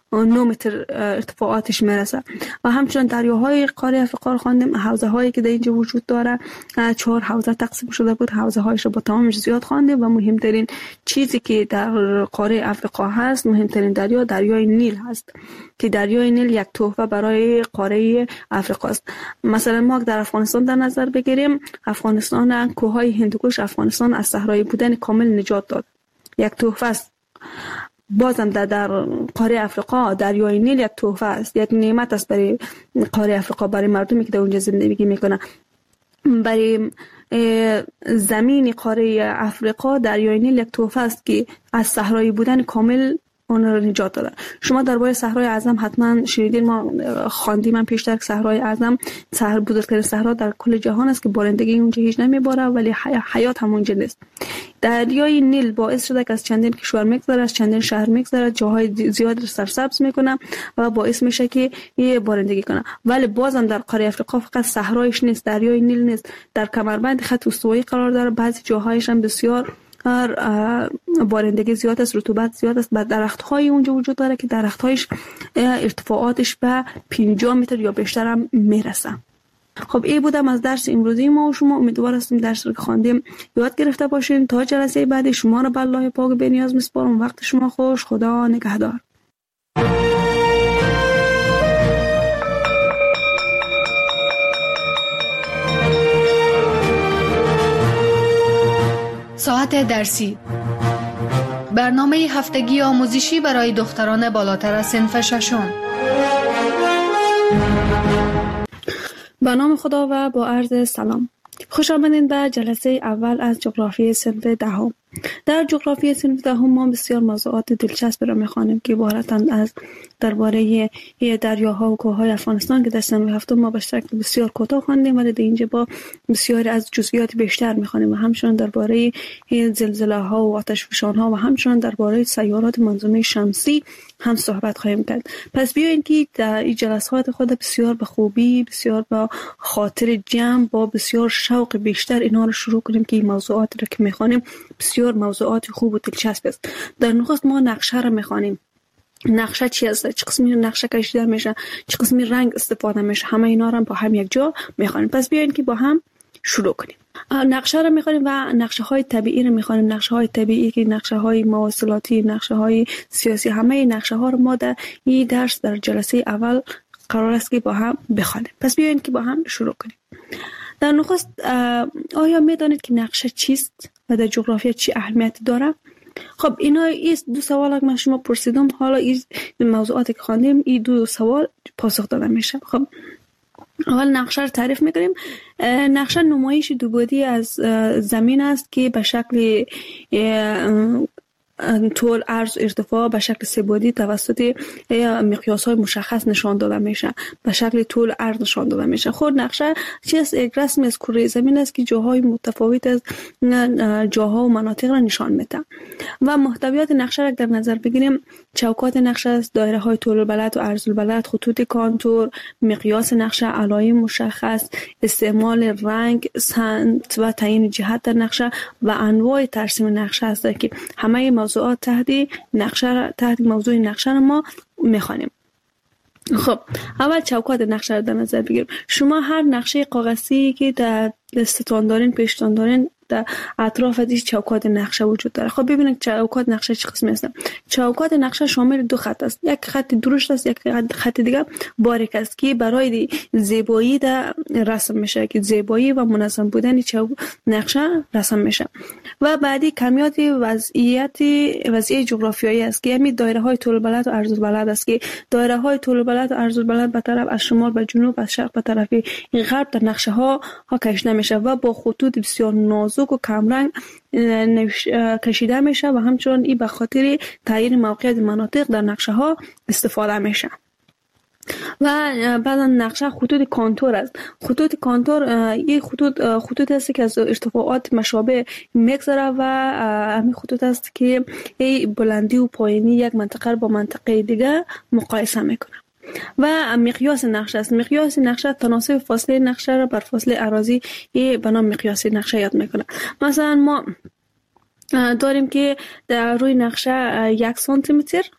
نه متر ارتفاعاتش میرسه. و همچنین دریاهای قاره افریقا رو خواندیم، حوزه هایی که در اینجا وجود داره چهار حوزه تقسیم شده بود. حوزه هایش رو با تمامش زیاد خواندیم و مهمترین چیزی که در قاره افریقا هست، مهمترین دریا دریای نیل هست که دریای نیل یک تحفه برای قاره افریقا است. مثلا ما در افغانستان در نظر بگیریم، افغانستان کوههای هندوکش افغانستان از صحرایی بودن کامل نجات داد، یک تحفه است. بازم در, در قاره افریقا دریای نیل یک تحفه است، یک نعمت است برای قاره افریقا، برای مردمی که در اونجا زندگی میکنه. برای زمین قاره افریقا دریای نیل یک تحفه است که از صحرایی بودن کامل اون رو نجات داده. شما درباره صحرای اعظم حتما شنیدین، ما خواندیم من پیشتر که صحرای اعظم صحرا بزرگترین صحرا در کل جهان است که بارندگی اونجا هیچ نمیباره ولی حیات هم اونجا نیست. دریای نیل باعث شده که از چندین کشور میگذره، از چندین شهر میگذره، جاهای زیاد سرسبز میکنه و باعث میشه که یه بارندگی کنه. ولی بازم در قاره افریقا فقط صحرایش نیست، دریای نیل نیست، در کمربند خط استوایی قرار داره، بعضی جاهایش هم بسیار بارندگی زیاد است، رطوبت زیاد است. بعد درخت‌های اونجا وجود داره که درخت‌هایش ارتفاعاتش به پنجاه متر یا بیشتر هم میرسه. خب این بودم از درس امروزی ما و شما. امیدوار هستیم درس رو که خواندیم یاد گرفته باشین. تا جلسه بعدی شما رو به الله پاک بی‌نیاز میسپارم. وقت شما خوش. خدا نگهدار. ساعت درسی، برنامه هفتگی آموزشی برای دختران بالاتر از صنف ششم. به نام خدا و با عرض سلام. خوش آمدین به جلسه اول از جغرافی صنف دهم. در جغرافی صنف دهم ما بسیار موضوعات دلچسب را می‌خوانیم که عبارتند از درباره دریاها و کوههای افغانستان که در صنف هفتم ما به شکل بسیار کوتاه خواندیم، ولی در اینجا با بسیاری از جزئیات بیشتر می‌خوانیم و همچنین درباره زلزله‌ها و آتشفشان‌ها و همچنین درباره سیارات منظومه شمسی هم صحبت خواهیم کرد. پس بیاین که در این جلسات خود بسیار به خوبی، بسیار با خاطر جمع، با بسیار شوق بیشتر اینا رو شروع کنیم که این موضوعات رو که می‌خوانیم بسیار موضوعات خوب و دلچسب است. در نخست ما نقشه رو می‌خوانیم. نقشه چی است؟ چه قسمی نقشه کشیده میشه؟ چه قسمی رنگ استفاده میشه؟ همه اینا رو با هم یک جا می‌خوانیم. پس بیاین که با هم شروع کنیم. نقشه رو می‌خوانیم و نقشه های طبیعی رو می‌خوانیم. نقشه های طبیعی که نقشه های مواصلاتی، نقشه های سیاسی، همه نقشه ها رو ما در این درس در جلسه اول قرار است که با هم بخوانیم. پس بیاین که با هم شروع کنیم. در نخست آیا می‌دانید که نقشه چیست و در جغرافیا چی اهمیتی داره؟ خب اینا این دو سوال که من شما پرسیدم، حالا این موضوعاتی که خواندیم این دو سوال پاسخ داده میشه. خب اول نقشه رو تعریف میکنیم. نقشه نمایش دو بعدی از زمین است که به شکل طول، عرض، ارتفاع به شکل سه بعدی توسط مقیاس‌های مشخص نشان داده میشه. به شکل طول، عرض نشان داده میشه. خود نقشه چیست؟ یک رسم از کره زمین است که جاهای متفاوت از جاها و مناطق را نشان میده. و محتویات نقشه را در نظر بگیریم، چوکات نقشه است، دایره‌های طول البلد و عرض البلد، خطوط کانتور، مقیاس نقشه، علائم مشخص، استعمال رنگ، سمت و تعیین جهت در نقشه و انواع ترسیم نقشه است که همه موضوعات تحت نقشه تحت موضوع نقشه رو ما میخوانیم. خب اول چوکات نقشه رو در نظر بگیریم. شما هر نقشه کاغذی که در دستتان دارین، پیشتان دارین، در اطراف از چوکات نقشه وجود داره. خب ببینید چوکات نقشه چه قسمی هستن. چوکات نقشه شامل دو خط است، یک خط درشت است، یک خط دیگه باریک است که برای زیبایی در رسم میشه، که زیبایی و منظم بودن چوک نقشه رسم میشه. و بعدی کمیات وضعیت وضعیت جغرافیایی است که همین دایره های طول البلد و عرض البلد است که دایره های طول البلد و عرض البلد به طرف از شمال به جنوب، از شرق به طرف غرب در نقشه ها ها کشیده میشه و با خطوط بسیار نازک و کمرنگ کشیده میشه و همچنین این به خاطر تعیین موقعیت مناطق در نقشه ها استفاده میشه. و بعد نقشه خطوط کانتور است. خطوط کانتور این خطوط خطوط است که از ارتفاعات مشابه میگذره و همین خطوط است که این بلندی و پایینی یک منطقه با منطقه دیگه مقایسه میکنه. و مقیاس نقشه است. مقیاس نقشه تناسب فاصله نقشه را بر فاصله اراضی به نام مقیاس نقشه یاد میکنه. مثلا ما داریم که در روی نقشه یک سانتی متر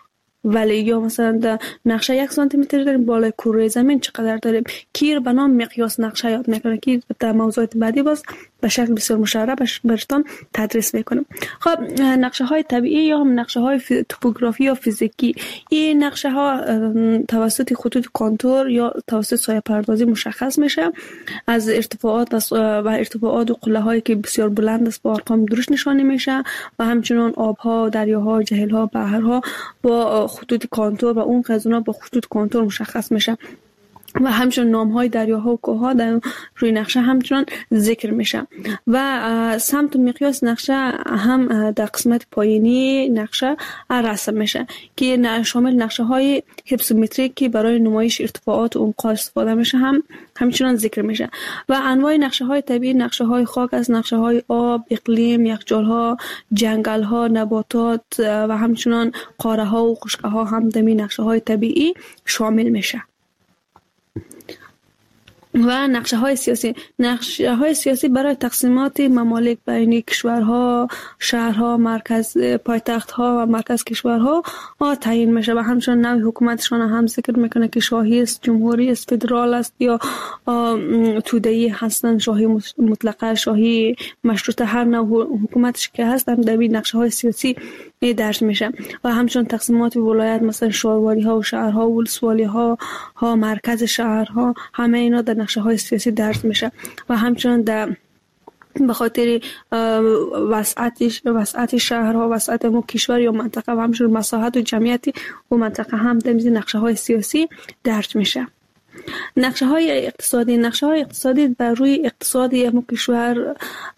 ولی یا مثلا نقشه یک سانتی متر داریم، بالای کره زمین چقدر داریم. کیر به نام مقیاس نقشه یاد میکنه که در موضوعات بعدی باز به شکل بسیار مشرح براتون تدریس میکنم. خب نقشه های طبیعی یا هم نقشه های فی... توپوگرافی یا فیزیکی، این نقشه ها توسط خطوط کانتور یا توسط سایه پردازی مشخص میشه. از ارتفاعات و ارتفاعات و قله هایی که بسیار بلند است با ارقام درشت نشانه میشه و همچنین آبها، دریاها، جهلها، بحرها با خطوط کانتور و اون قزونا با خطوط کانتور مشخص میشه و همچنین نام های دریاها و کوهها در روی نقشه همچنان ذکر میشه و سمت و مقیاس نقشه هم در قسمت پایینی نقشه رسم میشه که شامل نقشه های هیپسومتریک که برای نمایش ارتفاعات و عمق استفاده میشه هم همچنان ذکر میشه. و انواع نقشه های طبیعی نقشه های خاک از نقشه های آب، اقلیم، یخچال ها، جنگل ها، نباتات و همچنان قاره ها و خشکه ها هم در نقشه های طبیعی شامل میشه. و نقشه های سیاسی نقشه های سیاسی برای تقسیمات ممالک بین کشورها، شهرها، مرکز پایتخت ها و مرکز کشورها تعیین میشه و همچنین نوع حکومتشان هم ذکر میکنه که شاهی است، جمهوری است، فدرال است یا توده‌ای هستن، شاهی مطلقه، شاهی مشروطه. هر نوع حکومتش که هست هم در نقشه های سیاسی درج میشه و همچنین تقسیمات ولایت مثلا شهرواری ها و شهرها و ولسوالی ها ها مرکز شهرها همه اینا در نقشه های سیاسی درج میشه و همچنین در به خاطر وسعت وسعت شهرها، وسعت مو کشور یا منطقه و همچنین مساحت و جمعیت و منطقه هم در نقشه های سیاسی درج میشه. نقشه های اقتصادی نقشه های اقتصادی بر روی اقتصاد یک کشور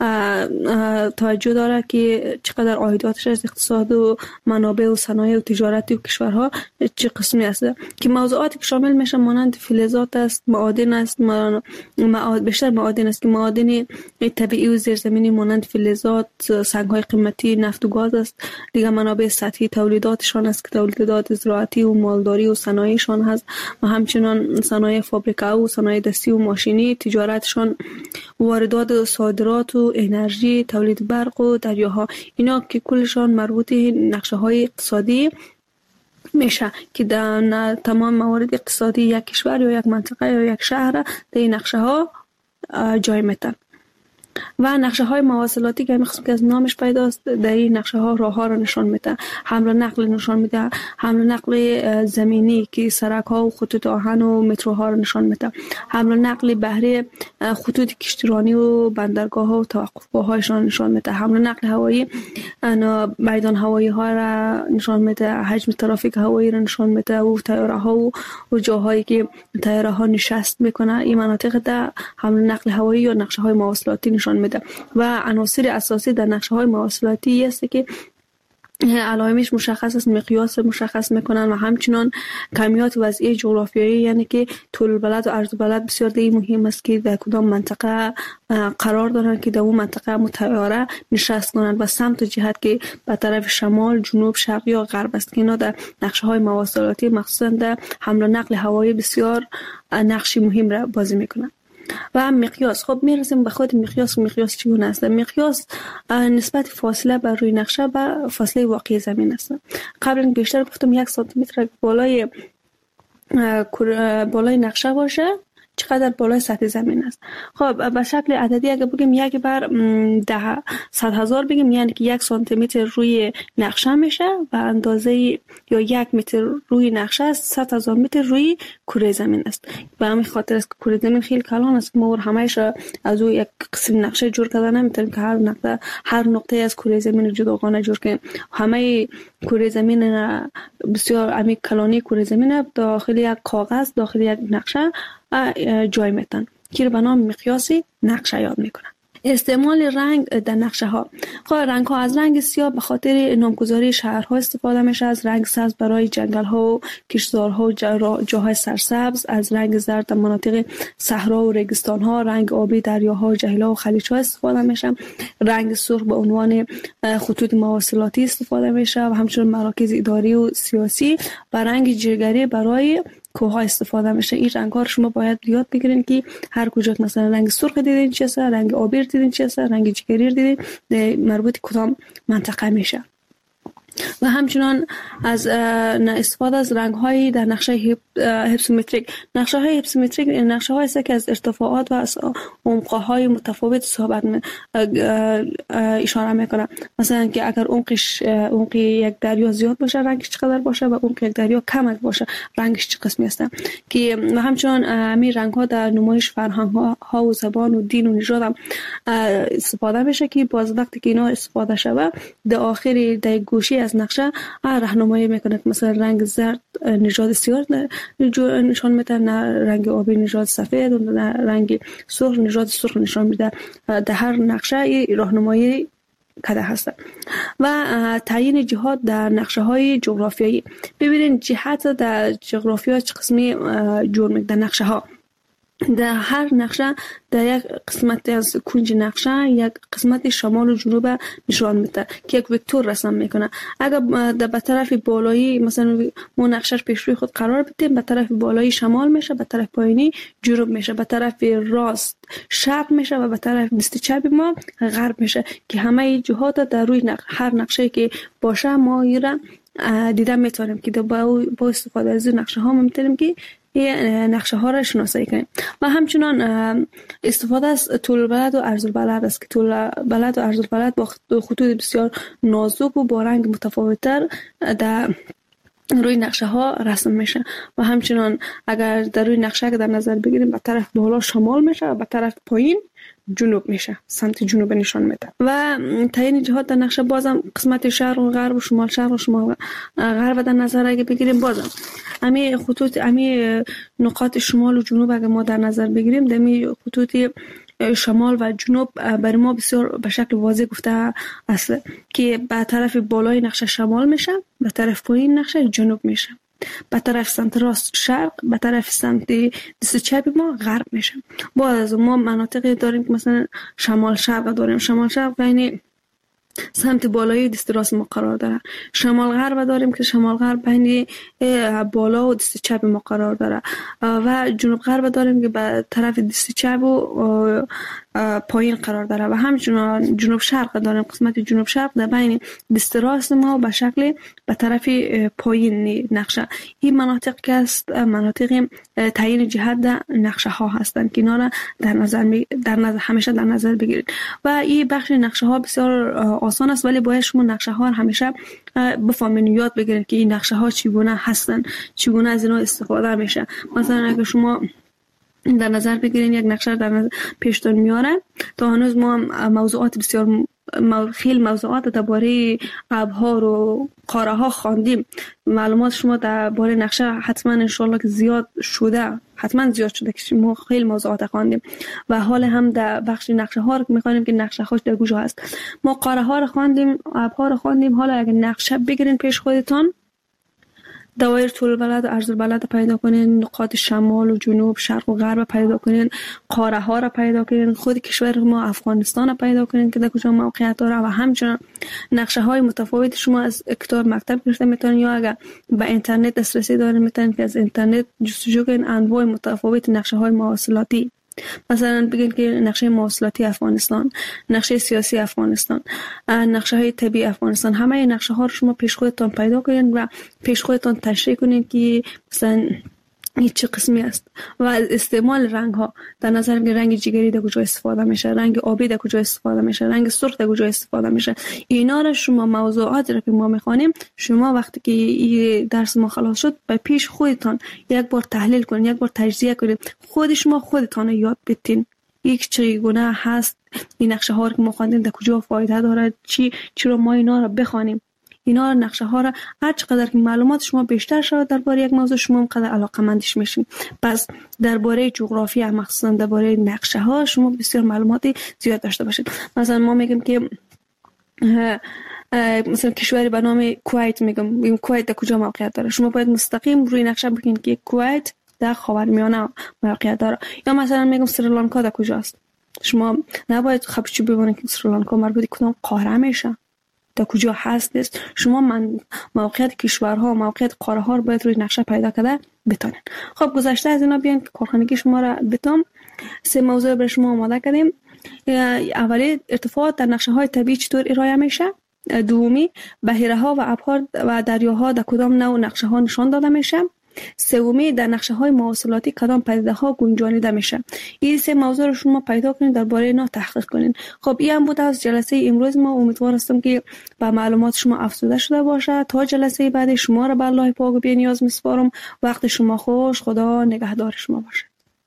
توجه داره که چقدر عایداتش از اقتصاد و منابع و صنایع و تجارتی و کشورها چه قسمی است که موضوعاتی که شامل میشه مانند فلزات است، معادن است، معاد بیشتر معادن است که معادن طبیعی و زیرزمینی مانند فلزات، سنگ های قیمتی، نفت و گاز است. دیگه منابع سطحی تولیداتشان است که تولیدات زراعتی و مالداری و صنایعشان هست و همچنین صنایع فابریکه و صنایع دستی و ماشینی، تجارتشان، واردات و صادرات و انرژی، تولید برق و دریاها، اینا که کلشان مربوط نقشه های اقتصادی میشه که در تمام موارد اقتصادی یک کشور یا یک منطقه یا یک شهر در این نقشه ها جای میتن. و نقشه های مواصلاتی که قسم که از نامش پیداست در این نقشه ها راه ها را نشان میده، حمل و نقل نشان میده، حمل و نقل زمینی که سرک ها و خطوط آهن و متروها را نشان میده، حمل و نقل بحری، خطوط کشتیرانی و بندرگاه ها و توقفگاه هایشان نشان میده، حمل و نقل هوایی، میدان هوایی ها را نشان میده، حجم ترافیک هوایی را نشان میده و طیاره ها و, و جاهایی که طیاره ها نشست میکنه. این مناطق در حمل و نقل هوایی یا نقشه های مواصلاتی نشان میده و عناصر اساسی در نقشه های مواصلاتی است که علائمش مشخص است، مقیاس مشخص میکنن و همچنان کمیات وضعی جغرافیایی، یعنی که طول البلد و عرض البلد بسیار دیگه مهم است که در کدام منطقه قرار دارن که در اون منطقه متعاره نشست کنن و سمت و جهت که به طرف شمال، جنوب، شرق یا غرب است که اینا در نقشه های مواصلاتی مخصوصا در حمل و نقل هوایی بسیار نقشی مهم را بازی میکنن. و مقیاس، خب میرسیم به خود مقیاس. مقیاس چگونه است؟ مقیاس نسبت فاصله بر روی نقشه به فاصله واقعی زمین است. قبلا بیشتر گفتم یک سانتی متر بالای بالای نقشه باشه چقدر بالای سطح زمین است. خب به شکل عددی اگه بگیم یک بر ده صد هزار بگیم، یعنی که یک سانتی متر روی نقشه میشه و اندازه یا یک متر روی نقشه است صد هزار متر روی کره زمین است. به همین خاطر است که کره زمین خیلی کلان است که ما همه‌اش از او یک قسم نقشه جور کردن نمیتونیم که هر نقطه هر نقطه از کره زمین جداگانه جور کنیم. همه کره زمین بسیار عمیق کلانی کره زمین داخل یک کاغذ، داخل یک نقشه جای میتن که به نام مقیاسی نقشه یاد میکنن. استعمال رنگ در نقشه ها، خب رنگ ها از رنگ سیاه به خاطر نامگذاری شهرها استفاده میشه، از رنگ سبز برای جنگل ها و کشتزارها و جاهای سرسبز، از رنگ زرد در مناطق صحرا و ریگستان ها، رنگ آبی دریاها و جهیل‌ها و خلیج ها استفاده میشه، رنگ سرخ به عنوان خطوط مواصلاتی استفاده میشه و همچنین مراکز اداری و سیاسی، و رنگ جگری برای کوه ها استفاده میشه. این رنگ ها رو شما باید یاد بگیرین که هر کجا مثلا رنگ سرخ دیدین چه است، رنگ آبی دیدین چه است، رنگ جگری دیدین مربوط کدام منطقه میشه. و همچنان از استفاده از رنگ های در نقشه هیپسومتریک. نقشه های هیپسومتریک نقشه های است که از ارتفاعات و از عمق های متفاوت صحبت اشاره میکنه. مثلا که اگر عمقش عمق یک دریا زیاد باشه رنگش چقدر باشه و عمق یک دریا کم باشه رنگش چه قسمی است. که و همچنان همین رنگ ها در نمایش فرهنگ ها و زبان و دین و نژاد هم استفاده میشه که باز وقتی که اینا استفاده شوه در آخر در گوشه از نقشه راهنمایی میکنه که مثلا رنگ زرد نژاد سیاه نشان میده، رنگ آبی نژاد سفید و رنگ سرخ نژاد سرخ نشان میده. در هر نقشه راهنمایی کده هست. و تعیین جهات در نقشه های جغرافیایی. ببینید جهت در جغرافیا چه قسمی جور میده نقشه ها. در هر نقشه در یک قسمت از کنج نقشه یک قسمت شمال و جنوب نشان میده که یک وکتور رسم میکنه. اگر در به طرف بالایی مثلا ما نقشهش پیش روی خود قرار بدیم، به طرف بالایی شمال میشه، به طرف پایینی جنوب میشه، به طرف راست شرق میشه و به طرف دست چپ ما غرب میشه که همه جهات در روی نقشه هر نقشه که باشه ما ایران دیدن میتونیم که با استفاده از نقشه ها ما میتونیم که نقشه ها را شناسایی کنیم. و همچنان استفاده از طول البلد و عرض البلد است که طول البلد و عرض البلد با خطوط بسیار نازک و با رنگ متفاوت‌تر در روی نقشه ها رسم میشه. و همچنان اگر در روی نقشه که در نظر بگیریم به طرف بالا شمال میشه و به طرف پایین جنوب میشه، سمت جنوب نشان میده. و تعیین جهات در نقشه بازم قسمت شرق و غرب و شمال شرق و شمال غرب در نظر اگه بگیریم بازم امی خطوط امی نقاط شمال و جنوب اگه ما در نظر بگیریم دمی خطوط شمال و جنوب برای ما بسیار به شکل واضح گفته است که به طرف بالای نقشه شمال میشه، به طرف پایین نقشه جنوب میشه، به طرف سمت راست شرق، به طرف سمت دست چپ ما غرب میشه. باز ما مناطقی داریم که مثلا شمال شرق داریم، شمال شرق یعنی سمت بالایی دست راست ما قرار داره. شمال غرب داریم که شمال غرب بین بالا و دست چپ ما قرار داره. و جنوب غرب داریم که به طرف دست چپ و پایین قرار داره. و همچنین جنوب شرق داریم، قسمت جنوب شرق در بین دست راست ما به شکل به طرف پایین نقشه. این مناطق که است مناطق تعیین جهت در نقشه ها هستند که اینا را در نظر در نظر همیشه در نظر بگیرید. و این بخش نقشه ها بسیار آسان است ولی باید شما نقشه ها همیشه بفهمین، یاد بگیرید که این نقشه ها چگونه هستند، چگونه از اینا استفاده میشه. مثلا اگه شما در نظر بگیرین یک نقشه در نظر پیشتون میاره تا هنوز ما موضوعات بسیار خیلی موضوعات درباره ابها و قاره ها خواندیم. معلومات شما درباره نقشه حتما ان شاء الله که زیاد شده، حتما زیاد شده که ما خیلی موضوعات خواندیم. و حال هم در بخش نقشه ها رو می‌خوانیم که نقشه هاش در کجا هست. ما قاره ها رو خواندیم، ابها رو خواندیم. حالا اگه نقشه بگیرین پیش خودتون، دوایر طول البلد و عرض البلد پیدا کنین، نقاط شمال و جنوب شرق و غرب پیدا کنین، قاره ها را پیدا کنین، خود کشور ما افغانستان را پیدا کنین که در کجا موقعیت داره. و همچنین نقشه های متفاوت شما از کتاب مکتب گرفته میتونین یا اگر به اینترنت دسترسی دارین میتونین که از اینترنت جستجو کنین انواع متفاوت نقشه های مواصلاتی. مثلا بگین که نقشه مواصلاتی افغانستان، نقشه سیاسی افغانستان، نقشه های طبیعی افغانستان، همه این نقشه ها رو شما پیش خودتان پیدا کنین و پیش خودتان تشریح کنین که مثلا این چه قسمی است. و استعمال رنگ ها در نظر بگیرید، رنگ جگری در کجا استفاده میشه، رنگ آبی در کجا استفاده میشه، رنگ سرخ در کجا استفاده میشه. اینا رو شما موضوعات رو که ما میخوانیم شما وقتی که این درس ما خلاص شد به پیش خودتان یک بار تحلیل کنین، یک بار تجزیه کنین، خود شما خودتان یاد بگیرین یک چگونه هست این نقشه ها رو که ما خواندیم در کجا فایده داره، چی چرا ما اینا رو بخوانیم. اینا نقشه ها را هر چقدر که معلومات شما بیشتر شد درباره یک موضوع شما هم علاقه‌مندش میشین. پس درباره جغرافی مخصوصا درباره نقشه ها شما بسیار معلوماتی زیاد داشته باشید. مثلا ما میگیم که مثلا کشوری به نام کویت میگم میگم کویت در کجا موقعیت داره، شما باید مستقیم روی نقشه بگین که کویت در خاورمیانه موقعیت داره. یا مثلا میگم سریلانکا در کجاست، شما نباید خبرچی ببینید که سریلانکا مربوط کدام قاره میشه، در کجا هست. شما من موقعیت کشورها و موقعیت قاره ها رو باید روی نقشه پیدا کرده بتونین. خب گذشته از اینا بیان که کارخانگی شما را بتون سه موضوع برای شما آماده کردیم. اولی ارتفاعات در نقشه های طبیعی چطور ارائه میشه، دومی بحیره‌ها و ابرها و دریاها در کدام نوع نقشه ها نشان داده میشه. سومی در نقشه های مواصلاتی کدام پدیده ها گنجانیده میشه. این سه موضوع رو شما پیدا کنید، درباره اینا تحقیق کنید. خب این هم بود از جلسه امروز ما. امیدوار هستم که با معلومات شما افزوده شده باشه. تا جلسه بعد شما را به الله پاک و بی‌نیاز میسپارم. وقت شما خوش. خدا نگهدار شما باشه.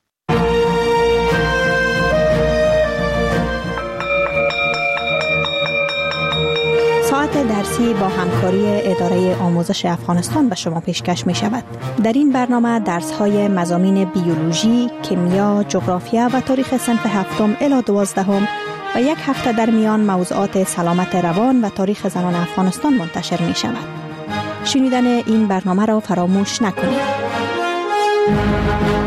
ساعت درسی با همکاری اداره آموزش افغانستان به شما پیشکش می شود. در این برنامه درس های مضامین بیولوژی، کیمیا، جغرافیا و تاریخ صنف هفتم الی دوازدهم و یک هفته در میان موضوعات سلامت روان و تاریخ زنان افغانستان منتشر می شود. شنیدن این برنامه را فراموش نکنید.